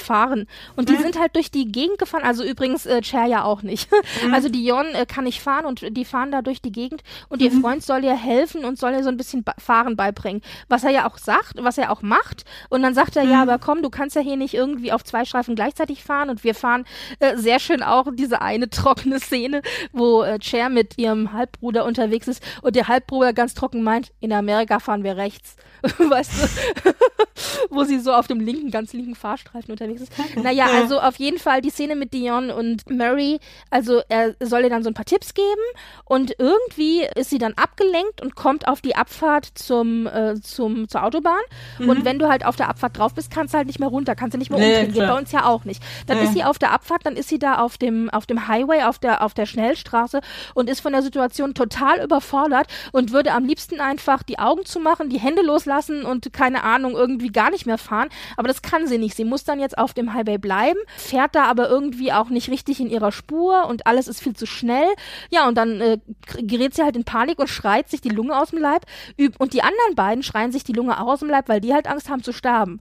Und die sind halt durch die Gegend gefahren, also übrigens Cher ja auch nicht. Also Dionne kann nicht fahren und die fahren da durch die Gegend und ihr Freund soll ihr helfen und soll ihr so ein bisschen Fahren beibringen. Was er ja auch sagt, was er auch macht. Und dann sagt er, ja, aber komm, du kannst ja hier nicht irgendwie auf 2 Streifen gleichzeitig fahren. Und wir fahren sehr schön auch diese eine trockene Szene, wo Cher mit ihrem Halbbruder unterwegs ist und der Halbbruder ganz trocken meint, in Amerika fahren wir rechts. Weißt du? Wo sie so auf dem ganz linken Fahrstreifen unterwegs ist. Naja, also auf jeden Fall die Szene mit Dionne und Murray, also er soll ihr dann so ein paar Tipps geben und irgendwie ist sie dann abgelenkt und kommt auf die Abfahrt zur Autobahn und wenn du halt auf der Abfahrt drauf bist, kannst du halt nicht mehr runter, kannst du nicht mehr umdrehen, geht bei uns ja auch nicht. Dann ist sie auf der Abfahrt, dann ist sie da auf dem Highway, auf der Schnellstraße und ist von der Situation total überfordert und würde am liebsten einfach die Augen zumachen, die Hände loslassen und keine Ahnung, irgendwie gar nicht mehr fahren, aber das kann sie nicht. Sie muss dann jetzt auf dem Highway bleiben, fährt da aber irgendwie auch nicht richtig in ihrer Spur und alles ist viel zu schnell. Ja, und dann gerät sie halt in Panik und schreit sich die Lunge aus dem Leib und die anderen beiden schreien sich die Lunge auch aus dem Leib, weil die halt Angst haben zu sterben.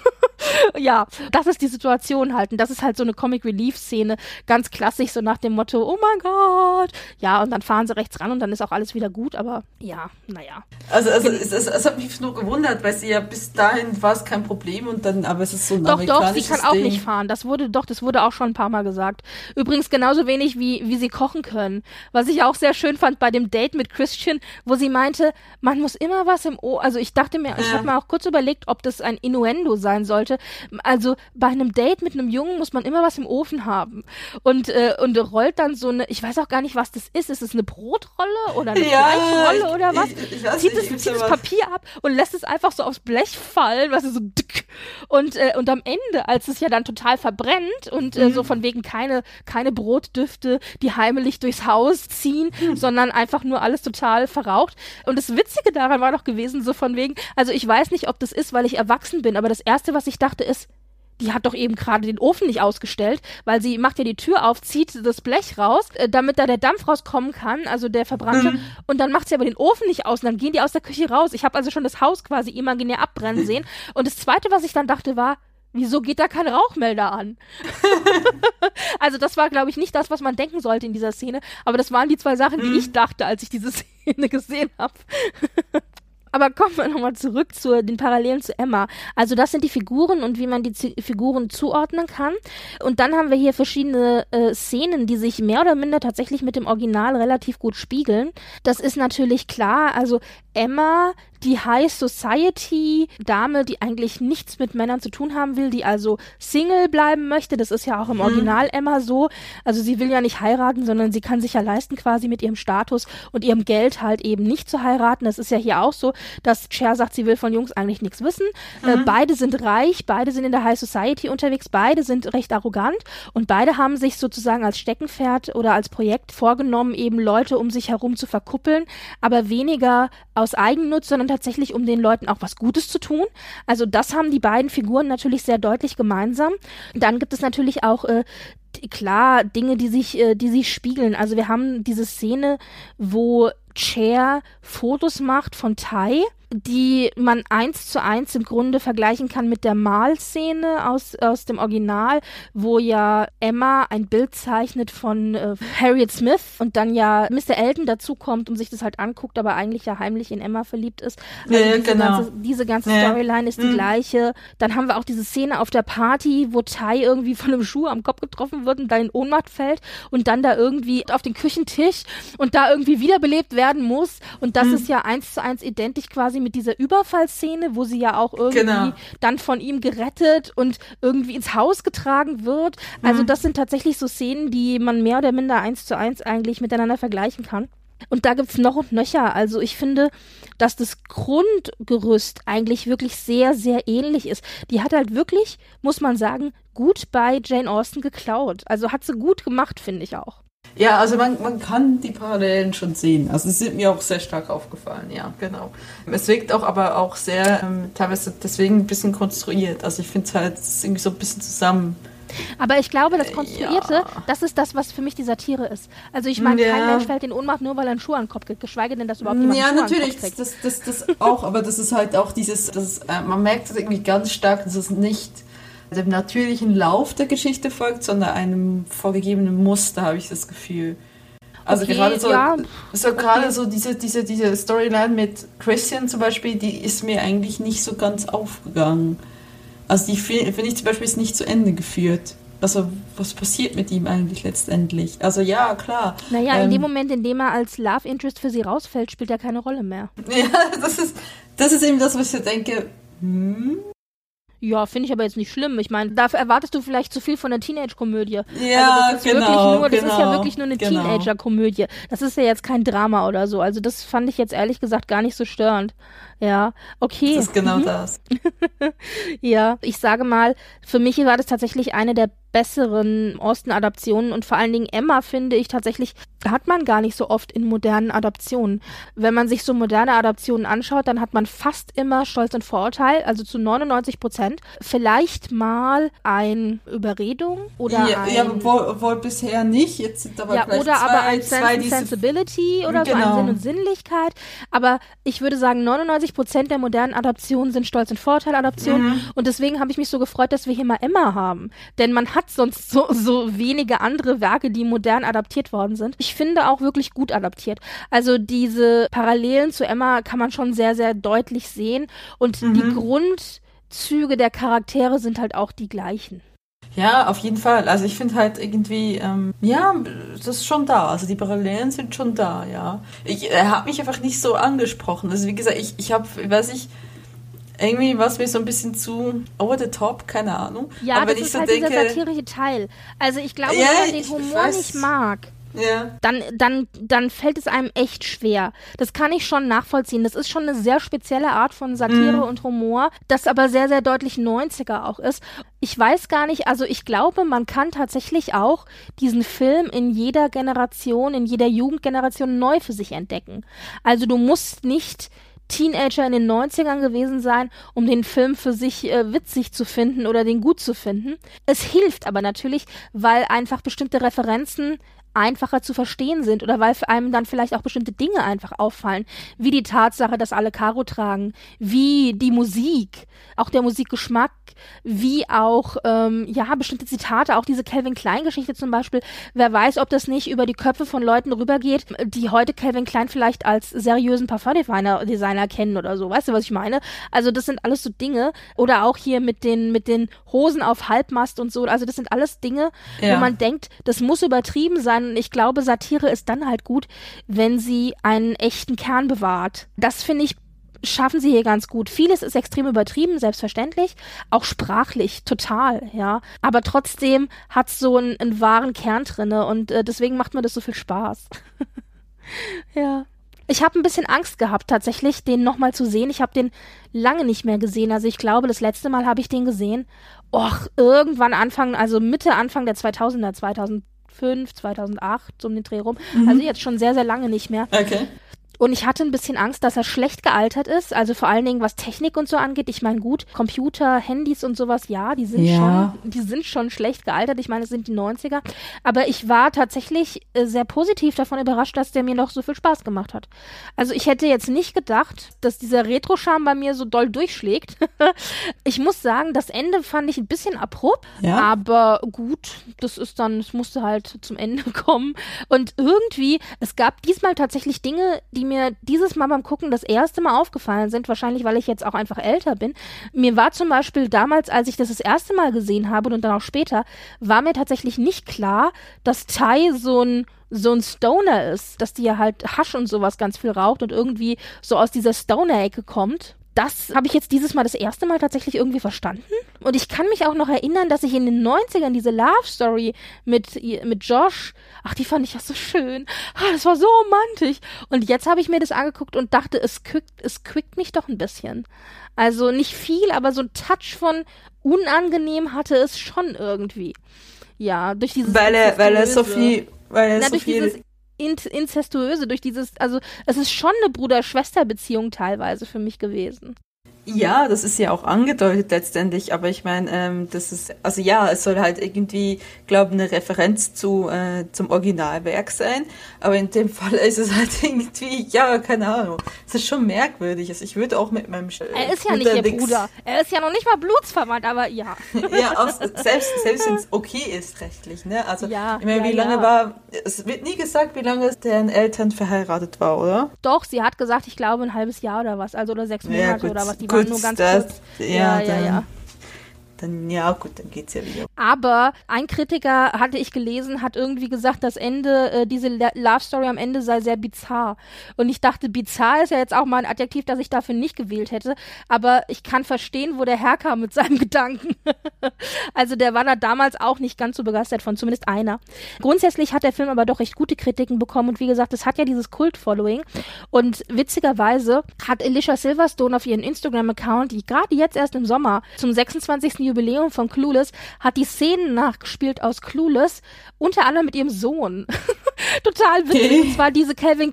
Ja, das ist die Situation halt und das ist halt so eine Comic-Relief-Szene, ganz klassisch, so nach dem Motto, oh mein Gott. Ja, und dann fahren sie rechts ran und dann ist auch alles wieder gut, aber ja, naja. Also es hat mich nur gewundert, weil sie ja bis dahin war es kein Problem und dann, aber es ist so ein Doch, amerikanisches sie kann auch Ding. nicht fahren. Das wurde auch schon ein paar Mal gesagt. Übrigens genauso wenig, wie sie kochen können. Was ich auch sehr schön fand bei dem Date mit Christian, wo sie meinte, man muss immer was im Ohr, also ich dachte mir, ich habe mir auch kurz überlegt, ob das ein Innuendo sein sollte. Also bei einem Date mit einem Jungen muss man immer was im Ofen haben. Und rollt dann so eine, ich weiß auch gar nicht, was das ist. Ist es eine Brotrolle oder eine Fleischrolle oder was? Zieht das Papier ab und lässt es einfach so aufs Blech fallen, was so dick. Und am Ende, als es ja dann total verbrennt und so von wegen keine Brotdüfte, die heimlich durchs Haus ziehen, sondern einfach nur alles total verraucht. Und das Witzige daran war doch gewesen, so von wegen, also ich weiß nicht, ob das ist, weil ich erwachsen bin, aber das Erste, was ich dachte, ist, die hat doch eben gerade den Ofen nicht ausgestellt, weil sie macht ja die Tür auf, zieht das Blech raus, damit da der Dampf rauskommen kann, also der verbrannte, und dann macht sie aber den Ofen nicht aus und dann gehen die aus der Küche raus. Ich habe also schon das Haus quasi imaginär abbrennen sehen und das Zweite, was ich dann dachte, war, wieso geht da kein Rauchmelder an? Also das war, glaube ich, nicht das, was man denken sollte in dieser Szene, aber das waren die 2 Sachen, die ich dachte, als ich diese Szene gesehen habe. Aber kommen wir nochmal zurück zu den Parallelen zu Emma. Also das sind die Figuren und wie man die Figuren zuordnen kann. Und dann haben wir hier verschiedene Szenen, die sich mehr oder minder tatsächlich mit dem Original relativ gut spiegeln. Das ist natürlich klar. Also Emma, die High Society Dame, die eigentlich nichts mit Männern zu tun haben will, die also Single bleiben möchte. Das ist ja auch im Original Emma so. Also sie will ja nicht heiraten, sondern sie kann sich ja leisten quasi mit ihrem Status und ihrem Geld halt eben nicht zu heiraten. Das ist ja hier auch so, dass Cher sagt, sie will von Jungs eigentlich nichts wissen. Beide sind reich, beide sind in der High Society unterwegs, beide sind recht arrogant und beide haben sich sozusagen als Steckenpferd oder als Projekt vorgenommen, eben Leute um sich herum zu verkuppeln, aber weniger aus Eigennutz, sondern tatsächlich, um den Leuten auch was Gutes zu tun. Also das haben die beiden Figuren natürlich sehr deutlich gemeinsam. Dann gibt es natürlich auch klar Dinge, die sich spiegeln. Also wir haben diese Szene, wo Cher Fotos macht von Ty, die man 1:1 im Grunde vergleichen kann mit der Malszene aus dem Original, wo ja Emma ein Bild zeichnet von Harriet Smith und dann ja Mr. Elton dazukommt und sich das halt anguckt, aber eigentlich ja heimlich in Emma verliebt ist. Also diese ganze Storyline ist die gleiche. Dann haben wir auch diese Szene auf der Party, wo Ty irgendwie von einem Schuh am Kopf getroffen wird und da in Ohnmacht fällt und dann da irgendwie auf den Küchentisch und da irgendwie wiederbelebt werden muss. Und das ist ja 1:1 identisch quasi mit dieser Überfallszene, wo sie ja auch irgendwie dann von ihm gerettet und irgendwie ins Haus getragen wird. Also das sind tatsächlich so Szenen, die man mehr oder minder 1:1 eigentlich miteinander vergleichen kann. Und da gibt's noch und nöcher. Also ich finde, dass das Grundgerüst eigentlich wirklich sehr, sehr ähnlich ist. Die hat halt wirklich, muss man sagen, gut bei Jane Austen geklaut. Also hat sie gut gemacht, finde ich auch. Ja, also man kann die Parallelen schon sehen. Also sie sind mir auch sehr stark aufgefallen, ja, genau. Es wirkt auch aber auch sehr, teilweise deswegen ein bisschen konstruiert. Also ich finde es halt irgendwie so ein bisschen zusammen. Aber ich glaube, das Konstruierte, das ist das, was für mich die Satire ist. Also ich meine, kein Mensch fällt in Ohnmacht, nur weil er einen Schuh an den Kopf kriegt, geschweige denn, dass überhaupt jemand einen Schuh an den Kopf kriegt. Ja, natürlich, das auch, aber das ist halt auch dieses, man merkt das irgendwie ganz stark, dass es nicht dem natürlichen Lauf der Geschichte folgt, sondern einem vorgegebenen Muster, habe ich das Gefühl. Also okay, gerade so, ja. gerade so diese Storyline mit Christian zum Beispiel, die ist mir eigentlich nicht so ganz aufgegangen. Also die finde ich zum Beispiel ist nicht zu Ende geführt. Also was passiert mit ihm eigentlich letztendlich? Also ja, klar. Naja, in dem Moment, in dem er als Love Interest für sie rausfällt, spielt er keine Rolle mehr. Ja, das ist eben das, was ich denke, Ja, finde ich aber jetzt nicht schlimm. Ich meine, da erwartest du vielleicht zu viel von einer Teenage-Komödie. Ja, also das ist ja wirklich nur eine Teenager-Komödie. Das ist ja jetzt kein Drama oder so. Also das fand ich jetzt ehrlich gesagt gar nicht so störend. Ja, okay. Das ist genau das. Ja, ich sage mal, für mich war das tatsächlich eine der besseren Austen-Adaptionen und vor allen Dingen Emma, finde ich tatsächlich, hat man gar nicht so oft in modernen Adaptionen. Wenn man sich so moderne Adaptionen anschaut, dann hat man fast immer Stolz und Vorurteil, also zu 99%. Vielleicht mal ein Überredung oder wohl bisher nicht. Jetzt sind aber ja, vielleicht oder aber ein zwei Sensibility oder so ein Sinn und Sinnlichkeit. Aber ich würde sagen, 99% der modernen Adaptionen sind Stolz und Vorurteil-Adaptionen und deswegen habe ich mich so gefreut, dass wir hier mal Emma haben. Denn man hat sonst so wenige andere Werke, die modern adaptiert worden sind. Ich finde auch wirklich gut adaptiert. Also diese Parallelen zu Emma kann man schon sehr, sehr deutlich sehen und die Grundzüge der Charaktere sind halt auch die gleichen. Ja, auf jeden Fall. Also ich finde halt irgendwie, ja, das ist schon da. Also die Parallelen sind schon da, ja. Er hat mich einfach nicht so angesprochen. Also wie gesagt, ich habe, weiß ich, irgendwie war es mir so ein bisschen zu over the top, keine Ahnung. Ja, aber das wenn ich ist so halt denke, dieser satirische Teil. Also ich glaube, wenn man den Humor nicht mag, dann fällt es einem echt schwer. Das kann ich schon nachvollziehen. Das ist schon eine sehr spezielle Art von Satire und Humor, das aber sehr, sehr deutlich 90er auch ist. Ich weiß gar nicht, also ich glaube, man kann tatsächlich auch diesen Film in jeder Generation, in jeder Jugendgeneration neu für sich entdecken. Also du musst nicht Teenager in den 90ern gewesen sein, um den Film für sich witzig zu finden oder den gut zu finden. Es hilft aber natürlich, weil einfach bestimmte Referenzen einfacher zu verstehen sind oder weil für einem dann vielleicht auch bestimmte Dinge einfach auffallen, wie die Tatsache, dass alle Karo tragen, wie die Musik, auch der Musikgeschmack, wie auch bestimmte Zitate, auch diese Calvin Klein Geschichte zum Beispiel. Wer weiß, ob das nicht über die Köpfe von Leuten rübergeht, die heute Calvin Klein vielleicht als seriösen Parfumdesigner kennen oder so. Weißt du, was ich meine? Also das sind alles so Dinge. Oder auch hier mit den Hosen auf Halbmast und so. Also das sind alles Dinge, wo man denkt, das muss übertrieben sein. Und ich glaube, Satire ist dann halt gut, wenn sie einen echten Kern bewahrt. Das finde ich, schaffen sie hier ganz gut. Vieles ist extrem übertrieben, selbstverständlich, auch sprachlich, total, ja. Aber trotzdem hat es so einen wahren Kern drinne und deswegen macht mir das so viel Spaß. Ja. Ich habe ein bisschen Angst gehabt, tatsächlich, den nochmal zu sehen. Ich habe den lange nicht mehr gesehen. Also ich glaube, das letzte Mal habe ich den gesehen. Irgendwann Anfang der 2000er, 2005, 2008, so um den Dreh rum. Also jetzt schon sehr, sehr lange nicht mehr. Okay. Und ich hatte ein bisschen Angst, dass er schlecht gealtert ist, also vor allen Dingen, was Technik und so angeht. Ich meine, gut, Computer, Handys und sowas, ja, die sind schon schlecht gealtert. Ich meine, es sind die 90er. Aber ich war tatsächlich sehr positiv davon überrascht, dass der mir noch so viel Spaß gemacht hat. Also ich hätte jetzt nicht gedacht, dass dieser Retro-Charme bei mir so doll durchschlägt. Ich muss sagen, das Ende fand ich ein bisschen abrupt, aber gut, es musste halt zum Ende kommen. Und irgendwie, es gab diesmal tatsächlich Dinge, die mir dieses Mal beim Gucken das erste Mal aufgefallen sind, wahrscheinlich, weil ich jetzt auch einfach älter bin. Mir war zum Beispiel damals, als ich das erste Mal gesehen habe und dann auch später, war mir tatsächlich nicht klar, dass Ty so ein Stoner ist, dass die ja halt Hasch und sowas ganz viel raucht und irgendwie so aus dieser Stoner-Ecke kommt. Das habe ich jetzt dieses Mal das erste Mal tatsächlich irgendwie verstanden. Und ich kann mich auch noch erinnern, dass ich in den 90ern diese Love Story mit Josh, die fand ich ja so schön. Das war so romantisch. Und jetzt habe ich mir das angeguckt und dachte, es quickt mich doch ein bisschen. Also nicht viel, aber so ein Touch von unangenehm hatte es schon irgendwie. Ja, durch dieses Weil er so viel Inzestuöse, durch dieses, also es ist schon eine Bruder-Schwester-Beziehung teilweise für mich gewesen. Ja, das ist ja auch angedeutet letztendlich, aber ich meine, das ist, also ja, es soll halt irgendwie, glaube eine Referenz zum Originalwerk sein, aber in dem Fall ist es halt irgendwie, ja, keine Ahnung, es ist schon merkwürdig, also ich würde auch mit meinem Er ist ja nicht ihr Bruder, er ist ja noch nicht mal blutsverwandt, aber ja. Ja, selbst wenn es okay ist rechtlich, ne, also ja, ich meine, wie lange es wird nie gesagt, wie lange deren Eltern verheiratet war, oder? Doch, sie hat gesagt, ich glaube ein halbes Jahr oder was, also oder 6 Monate oder was, die waren nur ganz kurz. Ja. Dann, ja gut, dann geht's ja wieder. Aber ein Kritiker, hatte ich gelesen, hat irgendwie gesagt, das Ende, diese Love Story am Ende sei sehr bizarr. Und ich dachte, bizarr ist ja jetzt auch mal ein Adjektiv, das ich dafür nicht gewählt hätte. Aber ich kann verstehen, wo der herkam mit seinem Gedanken. Also der war da damals auch nicht ganz so begeistert von, zumindest einer. Grundsätzlich hat der Film aber doch recht gute Kritiken bekommen. Und wie gesagt, es hat ja dieses Kult-Following. Und witzigerweise hat Alicia Silverstone auf ihren Instagram-Account, die gerade jetzt erst im Sommer zum 26. Jubiläum von Clueless, hat die Szenen nachgespielt aus Clueless, unter anderem mit ihrem Sohn. Total witzig. Okay. Und zwar diese Calvin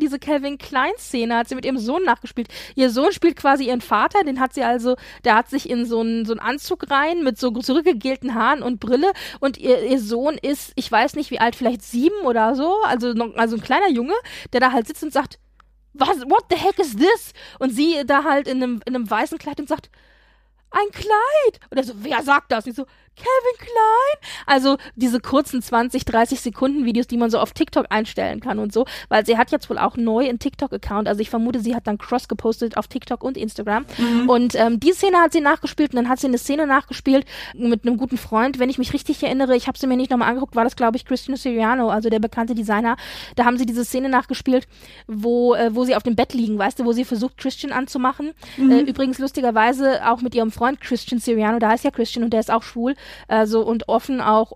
Klein-Szene hat sie mit ihrem Sohn nachgespielt. Ihr Sohn spielt quasi ihren Vater, der hat sich in so einen Anzug rein mit so zurückgegelten Haaren und Brille und ihr Sohn ist, ich weiß nicht wie alt, vielleicht 7 oder so, also ein kleiner Junge, der da halt sitzt und sagt, what the heck is this? Und sie da halt in einem weißen Kleid und sagt, ein Kleid! Und er so, wer sagt das? Und ich so, Calvin Klein? Also diese kurzen 20, 30 Sekunden Videos, die man so auf TikTok einstellen kann und so, weil sie hat jetzt wohl auch neu einen TikTok-Account, also ich vermute, sie hat dann cross gepostet auf TikTok und Instagram und die Szene hat sie nachgespielt und dann hat sie eine Szene nachgespielt mit einem guten Freund, wenn ich mich richtig erinnere, ich habe sie mir nicht nochmal angeguckt, war das glaube ich Christian Siriano, also der bekannte Designer, da haben sie diese Szene nachgespielt, wo sie auf dem Bett liegen, weißt du, wo sie versucht Christian anzumachen, übrigens lustigerweise auch mit ihrem Freund Christian Siriano, da heißt ja Christian und der ist auch schwul, also und offen auch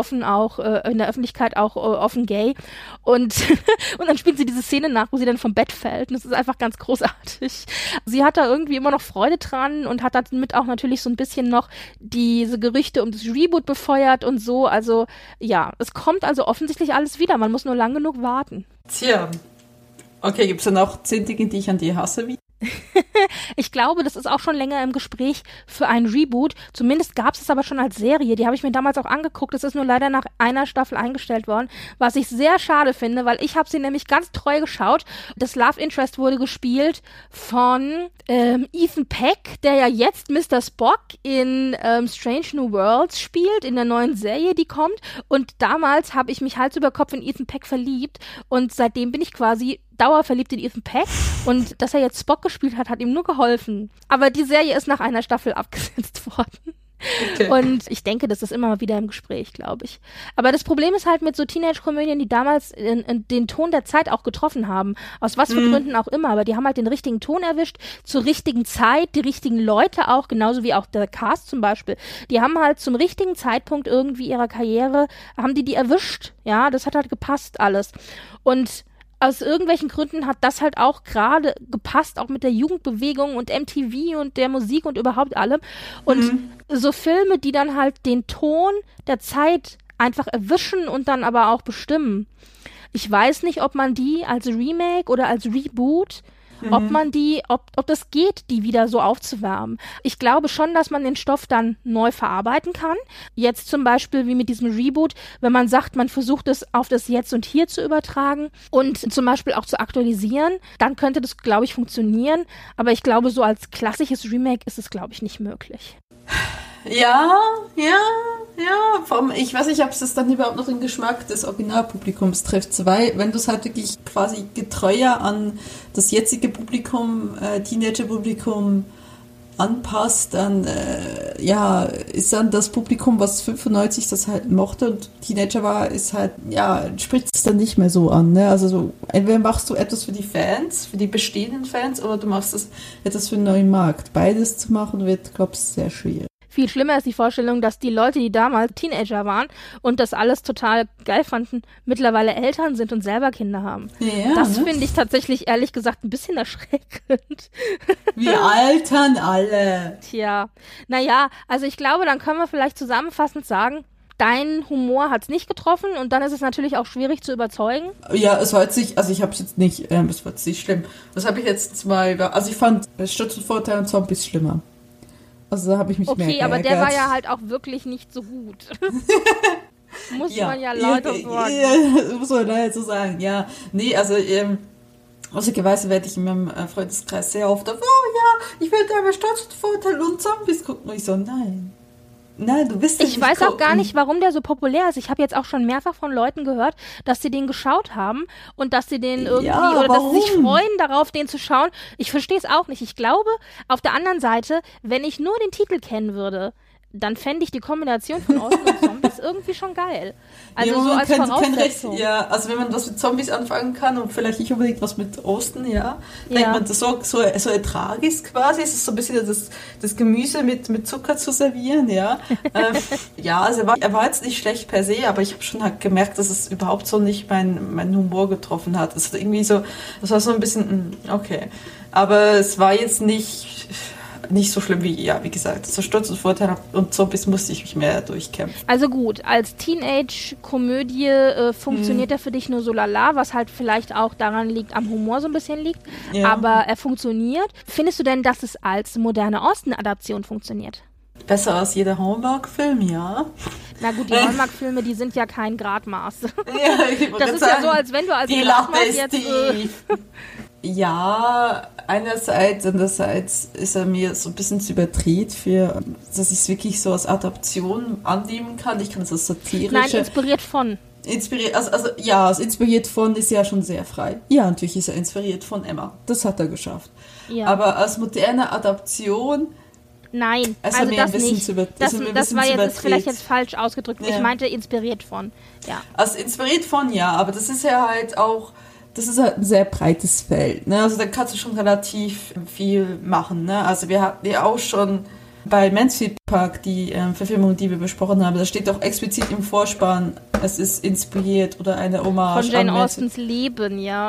in der Öffentlichkeit auch offen gay und und dann spielt sie diese Szene nach, wo sie dann vom Bett fällt und das ist einfach ganz großartig. Sie hat da irgendwie immer noch Freude dran und hat damit auch natürlich so ein bisschen noch diese Gerüchte um das Reboot befeuert und so, also ja, es kommt also offensichtlich alles wieder, man muss nur lang genug warten. Tja, okay, gibt's dann auch 10 Dinge, die ich an dir hasse, wie? Ich glaube, das ist auch schon länger im Gespräch für ein Reboot. Zumindest gab es aber schon als Serie. Die habe ich mir damals auch angeguckt. Es ist nur leider nach einer Staffel eingestellt worden, was ich sehr schade finde, weil ich habe sie nämlich ganz treu geschaut. Das Love Interest wurde gespielt von Ethan Peck, der ja jetzt Mr. Spock in Strange New Worlds spielt, in der neuen Serie, die kommt. Und damals habe ich mich Hals über Kopf in Ethan Peck verliebt und seitdem bin ich quasi dauerverliebt in Ethan Peck und dass er jetzt Spock gespielt hat ihm nur geholfen. Aber die Serie ist nach einer Staffel abgesetzt worden. Okay. Und ich denke, das ist immer mal wieder im Gespräch, glaube ich. Aber das Problem ist halt mit so Teenage-Komödien, die damals den Ton der Zeit auch getroffen haben. Aus was für Gründen auch immer. Aber die haben halt den richtigen Ton erwischt, zur richtigen Zeit, die richtigen Leute auch, genauso wie auch der Cast zum Beispiel. Die haben halt zum richtigen Zeitpunkt irgendwie ihrer Karriere, haben die erwischt. Ja, das hat halt gepasst alles. Und aus irgendwelchen Gründen hat das halt auch gerade gepasst, auch mit der Jugendbewegung und MTV und der Musik und überhaupt allem. Und so Filme, die dann halt den Ton der Zeit einfach erwischen und dann aber auch bestimmen. Ich weiß nicht, ob man die als Remake oder als Reboot, ob das geht, die wieder so aufzuwärmen. Ich glaube schon, dass man den Stoff dann neu verarbeiten kann. Jetzt zum Beispiel wie mit diesem Reboot, wenn man sagt, man versucht es auf das Jetzt und Hier zu übertragen und zum Beispiel auch zu aktualisieren, dann könnte das, glaube ich, funktionieren. Aber ich glaube, so als klassisches Remake ist es, glaube ich, nicht möglich. Ja. Ich weiß nicht, ob es dann überhaupt noch den Geschmack des Originalpublikums trifft, weil wenn du es halt wirklich quasi getreuer an das jetzige Publikum, Teenager-Publikum anpasst, dann ist dann das Publikum, was 95 das halt mochte und Teenager war, ist halt, spricht es dann nicht mehr so an. Ne? Also so, entweder machst du etwas für die Fans, für die bestehenden Fans, oder du machst etwas für den neuen Markt. Beides zu machen wird, glaube ich, sehr schwierig. Viel schlimmer ist die Vorstellung, dass die Leute, die damals Teenager waren und das alles total geil fanden, mittlerweile Eltern sind und selber Kinder haben. Ja, das finde ich tatsächlich, ehrlich gesagt, ein bisschen erschreckend. Wir altern alle. Tja, naja, also ich glaube, dann können wir vielleicht zusammenfassend sagen, dein Humor hat's nicht getroffen und dann ist es natürlich auch schwierig zu überzeugen. Ja, es war jetzt nicht, also ich habe es jetzt nicht, es war jetzt nicht schlimm. Das habe ich jetzt mal, also ich fand Stutz und Vorteil und Zombies schlimmer. Also da habe ich mich mehr geärgert. Okay, aber der war ja halt auch wirklich nicht so gut. Muss man ja lauter sagen. Ja, muss man leider so sagen, ja. Nee, also, lustigerweise werde ich in meinem Freundeskreis sehr oft auf, oh ja, ich will da mal Stutz und Vorteil und Zombies gucken. Und ich so, nein, du bist Ich weiß auch gar nicht, warum der so populär ist. Ich habe jetzt auch schon mehrfach von Leuten gehört, dass sie den geschaut haben und dass sie den irgendwie, oder dass sie sich freuen darauf, den zu schauen. Ich verstehe es auch nicht. Ich glaube, auf der anderen Seite, wenn ich nur den Titel kennen würde, dann fände ich die Kombination von Osten und Zombies irgendwie schon geil. Also ja, so als Voraussetzung. Ja, also wenn man was mit Zombies anfangen kann und vielleicht nicht unbedingt was mit Osten, ja, denkt man, das so ertrag ist quasi, es ist so ein bisschen das Gemüse mit Zucker zu servieren, ja. Ja, also er war jetzt nicht schlecht per se, aber ich habe schon halt gemerkt, dass es überhaupt so nicht meinen Humor getroffen hat. Es ist irgendwie so, das war so ein bisschen, okay. Aber es war jetzt nicht so schlimm wie gesagt, so Stutz und Vorteil und Zombies musste ich mich mehr durchkämpfen. Also gut, als Teenage-Komödie funktioniert er für dich nur so lala, was halt vielleicht auch daran liegt, am Humor so ein bisschen liegt, aber er funktioniert. Findest du denn, dass es als moderne Osten-Adaption funktioniert? Besser als jeder Hallmark-Film, ja. Na gut, die Hallmark-Filme, die sind ja kein Gradmaß. Ja, das ist ja so, als wenn du als Gradmaß jetzt... Ja, andererseits ist er mir so ein bisschen zu überdreht für, dass ich es wirklich so als Adaption annehmen kann. Ich kann es als satirische... Nein, inspiriert von. Inspiriert von ist ja schon sehr frei. Ja, natürlich ist er inspiriert von Emma. Das hat er geschafft. Ja. Aber als moderne Adaption... Nein, also das nicht. Das war jetzt vielleicht jetzt falsch ausgedrückt. Ja. Ich meinte inspiriert von, ja. Also inspiriert von, ja, aber das ist ja halt auch... Das ist halt ein sehr breites Feld, ne? Also da kannst du schon relativ viel machen, ne? Also wir hatten ja auch schon bei Mansfield Park die Verfilmung, die wir besprochen haben, da steht doch explizit im Vorspann, es ist inspiriert oder eine Hommage von Jane Austens Leben, ja.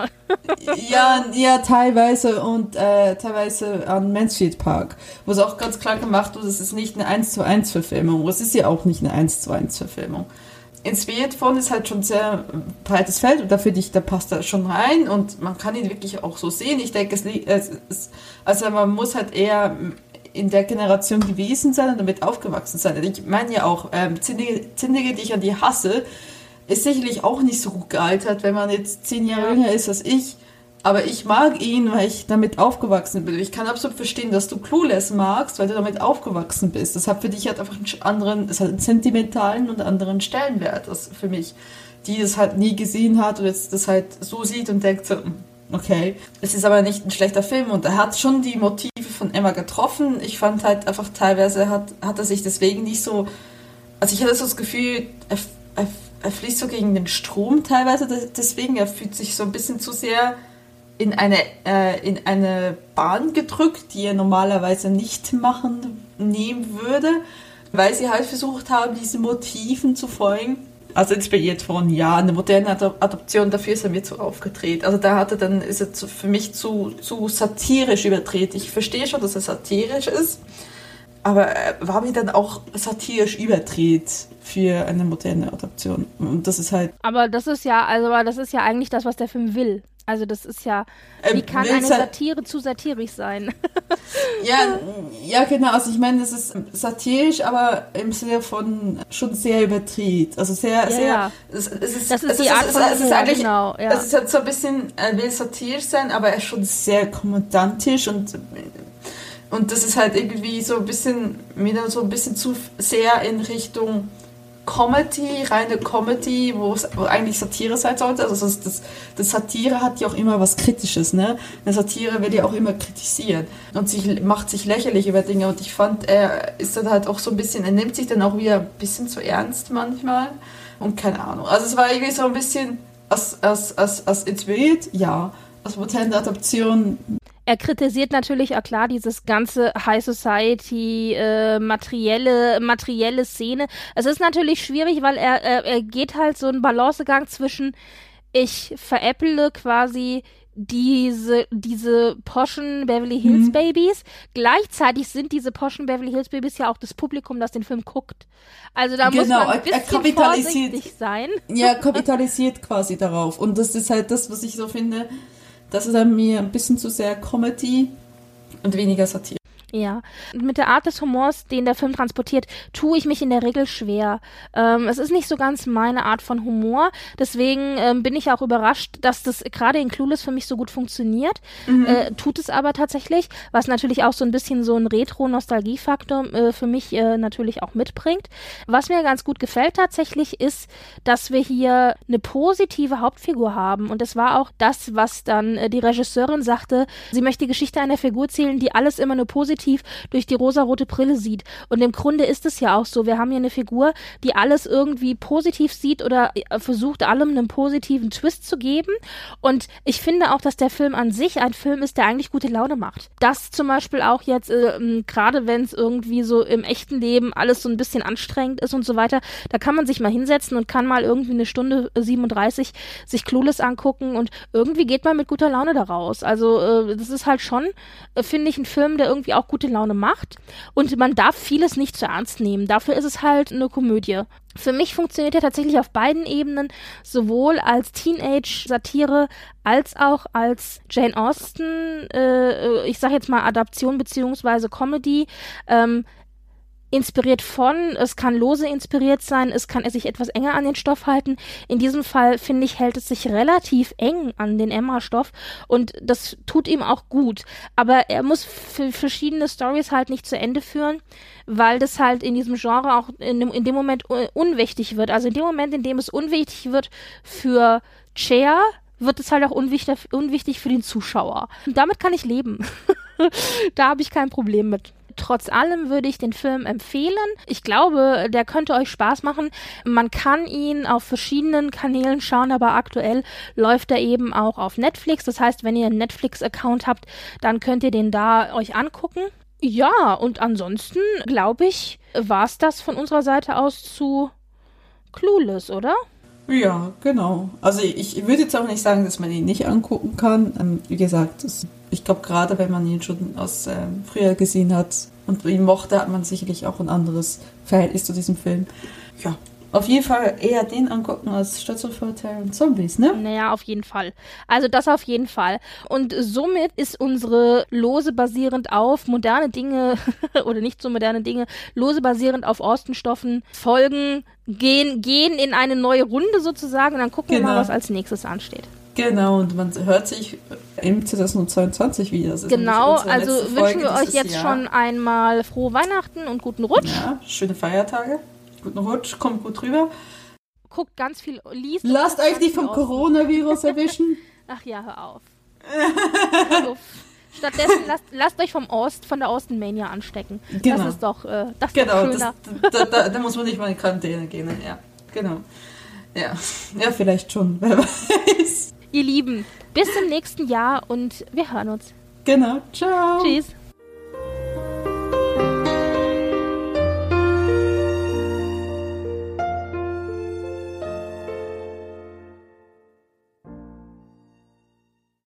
ja, teilweise und teilweise an Mansfield Park, wo es auch ganz klar gemacht wird, es ist nicht eine 1:1 Verfilmung, es ist ja auch nicht eine 1:1 Verfilmung. Inspiriert von ist halt schon sehr breites Feld und da finde ich, da passt er schon rein und man kann ihn wirklich auch so sehen. Ich denke, also man muss halt eher in der Generation gewesen sein und damit aufgewachsen sein. Ich meine ja auch, Zindige, die ich an die hasse, ist sicherlich auch nicht so gut gealtert, wenn man jetzt 10 Jahre jünger ist als ich. Aber ich mag ihn, weil ich damit aufgewachsen bin. Ich kann absolut verstehen, dass du Clueless magst, weil du damit aufgewachsen bist. Das hat für dich halt einfach einen sentimentalen und anderen Stellenwert als für mich, die es halt nie gesehen hat und jetzt das halt so sieht und denkt so, okay, es ist aber nicht ein schlechter Film und er hat schon die Motive von Emma getroffen. Ich fand halt einfach teilweise hat er sich deswegen nicht so, also ich hatte so das Gefühl, er fließt so gegen den Strom teilweise, deswegen, er fühlt sich so ein bisschen zu sehr in eine Bahn gedrückt, die er normalerweise nicht nehmen würde, weil sie halt versucht haben, diesen Motiven zu folgen. Also inspiriert von, eine moderne Adoption, dafür ist er mir zu aufgedreht. Also ist er für mich zu satirisch überdreht. Ich verstehe schon, dass er satirisch ist, aber er war mir dann auch satirisch überdreht für eine moderne Adoption. Und das ist halt... Aber das ist ja eigentlich das, was der Film will. Also das ist ja, wie kann eine Satire zu satirisch sein? ja, genau. Also ich meine, das ist satirisch, aber im Sinne von schon sehr überdreht. Also sehr. Das ist die Art von Humor, genau. Ja. Es ist halt so ein bisschen, er will satirisch sein, aber er ist schon sehr kommandantisch und das ist halt irgendwie so ein bisschen, wieder so ein bisschen zu sehr in Richtung reine Comedy, wo eigentlich Satire sein sollte. Also das Satire hat ja auch immer was Kritisches, ne? Eine Satire will ja auch immer kritisieren und macht sich lächerlich über Dinge. Und ich fand, er ist dann halt auch so ein bisschen, er nimmt sich dann auch wieder ein bisschen zu ernst manchmal. Und keine Ahnung. Also es war irgendwie so ein bisschen als inspiriert, ja. Als moderne Adaption. Er kritisiert natürlich auch klar dieses ganze High Society, materielle Szene. Es ist natürlich schwierig, weil er geht halt so einen Balancegang zwischen, ich veräpple quasi diese poschen Beverly Hills Babys. Gleichzeitig sind diese poschen Beverly Hills Babys ja auch das Publikum, das den Film guckt. Also da muss man ein bisschen vorsichtig sein. Ja, kapitalisiert quasi darauf. Und das ist halt das, was ich so finde, das ist an mir ein bisschen zu sehr Comedy und weniger Satire. Ja, mit der Art des Humors, den der Film transportiert, tue ich mich in der Regel schwer. Es ist nicht so ganz meine Art von Humor, deswegen bin ich auch überrascht, dass das gerade in Clueless für mich so gut funktioniert. Tut es aber tatsächlich, was natürlich auch so ein bisschen so ein Retro-Nostalgie-Faktor für mich natürlich auch mitbringt. Was mir ganz gut gefällt tatsächlich ist, dass wir hier eine positive Hauptfigur haben und das war auch das, was dann die Regisseurin sagte, sie möchte die Geschichte einer Figur erzählen, die alles immer nur positiv durch die rosarote Brille sieht. Und im Grunde ist es ja auch so. Wir haben hier eine Figur, die alles irgendwie positiv sieht oder versucht, allem einen positiven Twist zu geben. Und ich finde auch, dass der Film an sich ein Film ist, der eigentlich gute Laune macht. Das zum Beispiel auch jetzt, gerade wenn es irgendwie so im echten Leben alles so ein bisschen anstrengend ist und so weiter, da kann man sich mal hinsetzen und kann mal irgendwie eine Stunde 37 sich Clueless angucken und irgendwie geht man mit guter Laune da raus. Also das ist halt schon, finde ich, ein Film, der irgendwie auch gute Laune macht und man darf vieles nicht zu ernst nehmen. Dafür ist es halt eine Komödie. Für mich funktioniert er tatsächlich auf beiden Ebenen, sowohl als Teenage-Satire als auch als Jane Austen, ich sag jetzt mal Adaption beziehungsweise Comedy, inspiriert von, es kann lose inspiriert sein, es kann sich etwas enger an den Stoff halten. In diesem Fall, finde ich, hält es sich relativ eng an den Emma-Stoff und das tut ihm auch gut. Aber er muss für verschiedene Storys halt nicht zu Ende führen, weil das halt in diesem Genre auch in dem Moment unwichtig wird. Also in dem Moment, in dem es unwichtig wird für Cher, wird es halt auch unwichtig für den Zuschauer. Und damit kann ich leben. Da habe ich kein Problem mit. Trotz allem würde ich den Film empfehlen. Ich glaube, der könnte euch Spaß machen. Man kann ihn auf verschiedenen Kanälen schauen, aber aktuell läuft er eben auch auf Netflix. Das heißt, wenn ihr einen Netflix-Account habt, dann könnt ihr den da euch angucken. Ja, und ansonsten, glaube ich, war es das von unserer Seite aus zu Clueless, oder? Ja, genau. Also ich würde jetzt auch nicht sagen, dass man ihn nicht angucken kann. Wie gesagt, ich glaube, gerade wenn man ihn schon aus früher gesehen hat und ihn mochte, hat man sicherlich auch ein anderes Verhältnis zu diesem Film. Ja, auf jeden Fall eher den angucken als Stadtvorteil und Zombies, ne? Naja, auf jeden Fall. Also das auf jeden Fall. Und somit ist unsere lose basierend auf moderne Dinge oder nicht so moderne Dinge, lose basierend auf Austenstoffen Folgen gehen in eine neue Runde sozusagen und dann gucken wir mal, was als nächstes ansteht. Genau, und man hört sich im 2022 wieder. Das ist genau, also wünschen wir euch jetzt schon einmal frohe Weihnachten und guten Rutsch. Ja, schöne Feiertage. Guten Rutsch, kommt gut rüber. Guckt ganz viel, liest. Lasst euch nicht vom Coronavirus erwischen. Ach ja, hör auf. Hör auf. Stattdessen lasst euch von der Austenmania anstecken. Genau. Das ist doch schöner. Da muss man nicht mal in Quarantäne gehen. Ja, genau. Ja, vielleicht schon, wer weiß. Ihr Lieben, bis zum nächsten Jahr und wir hören uns. Genau, ciao. Tschüss.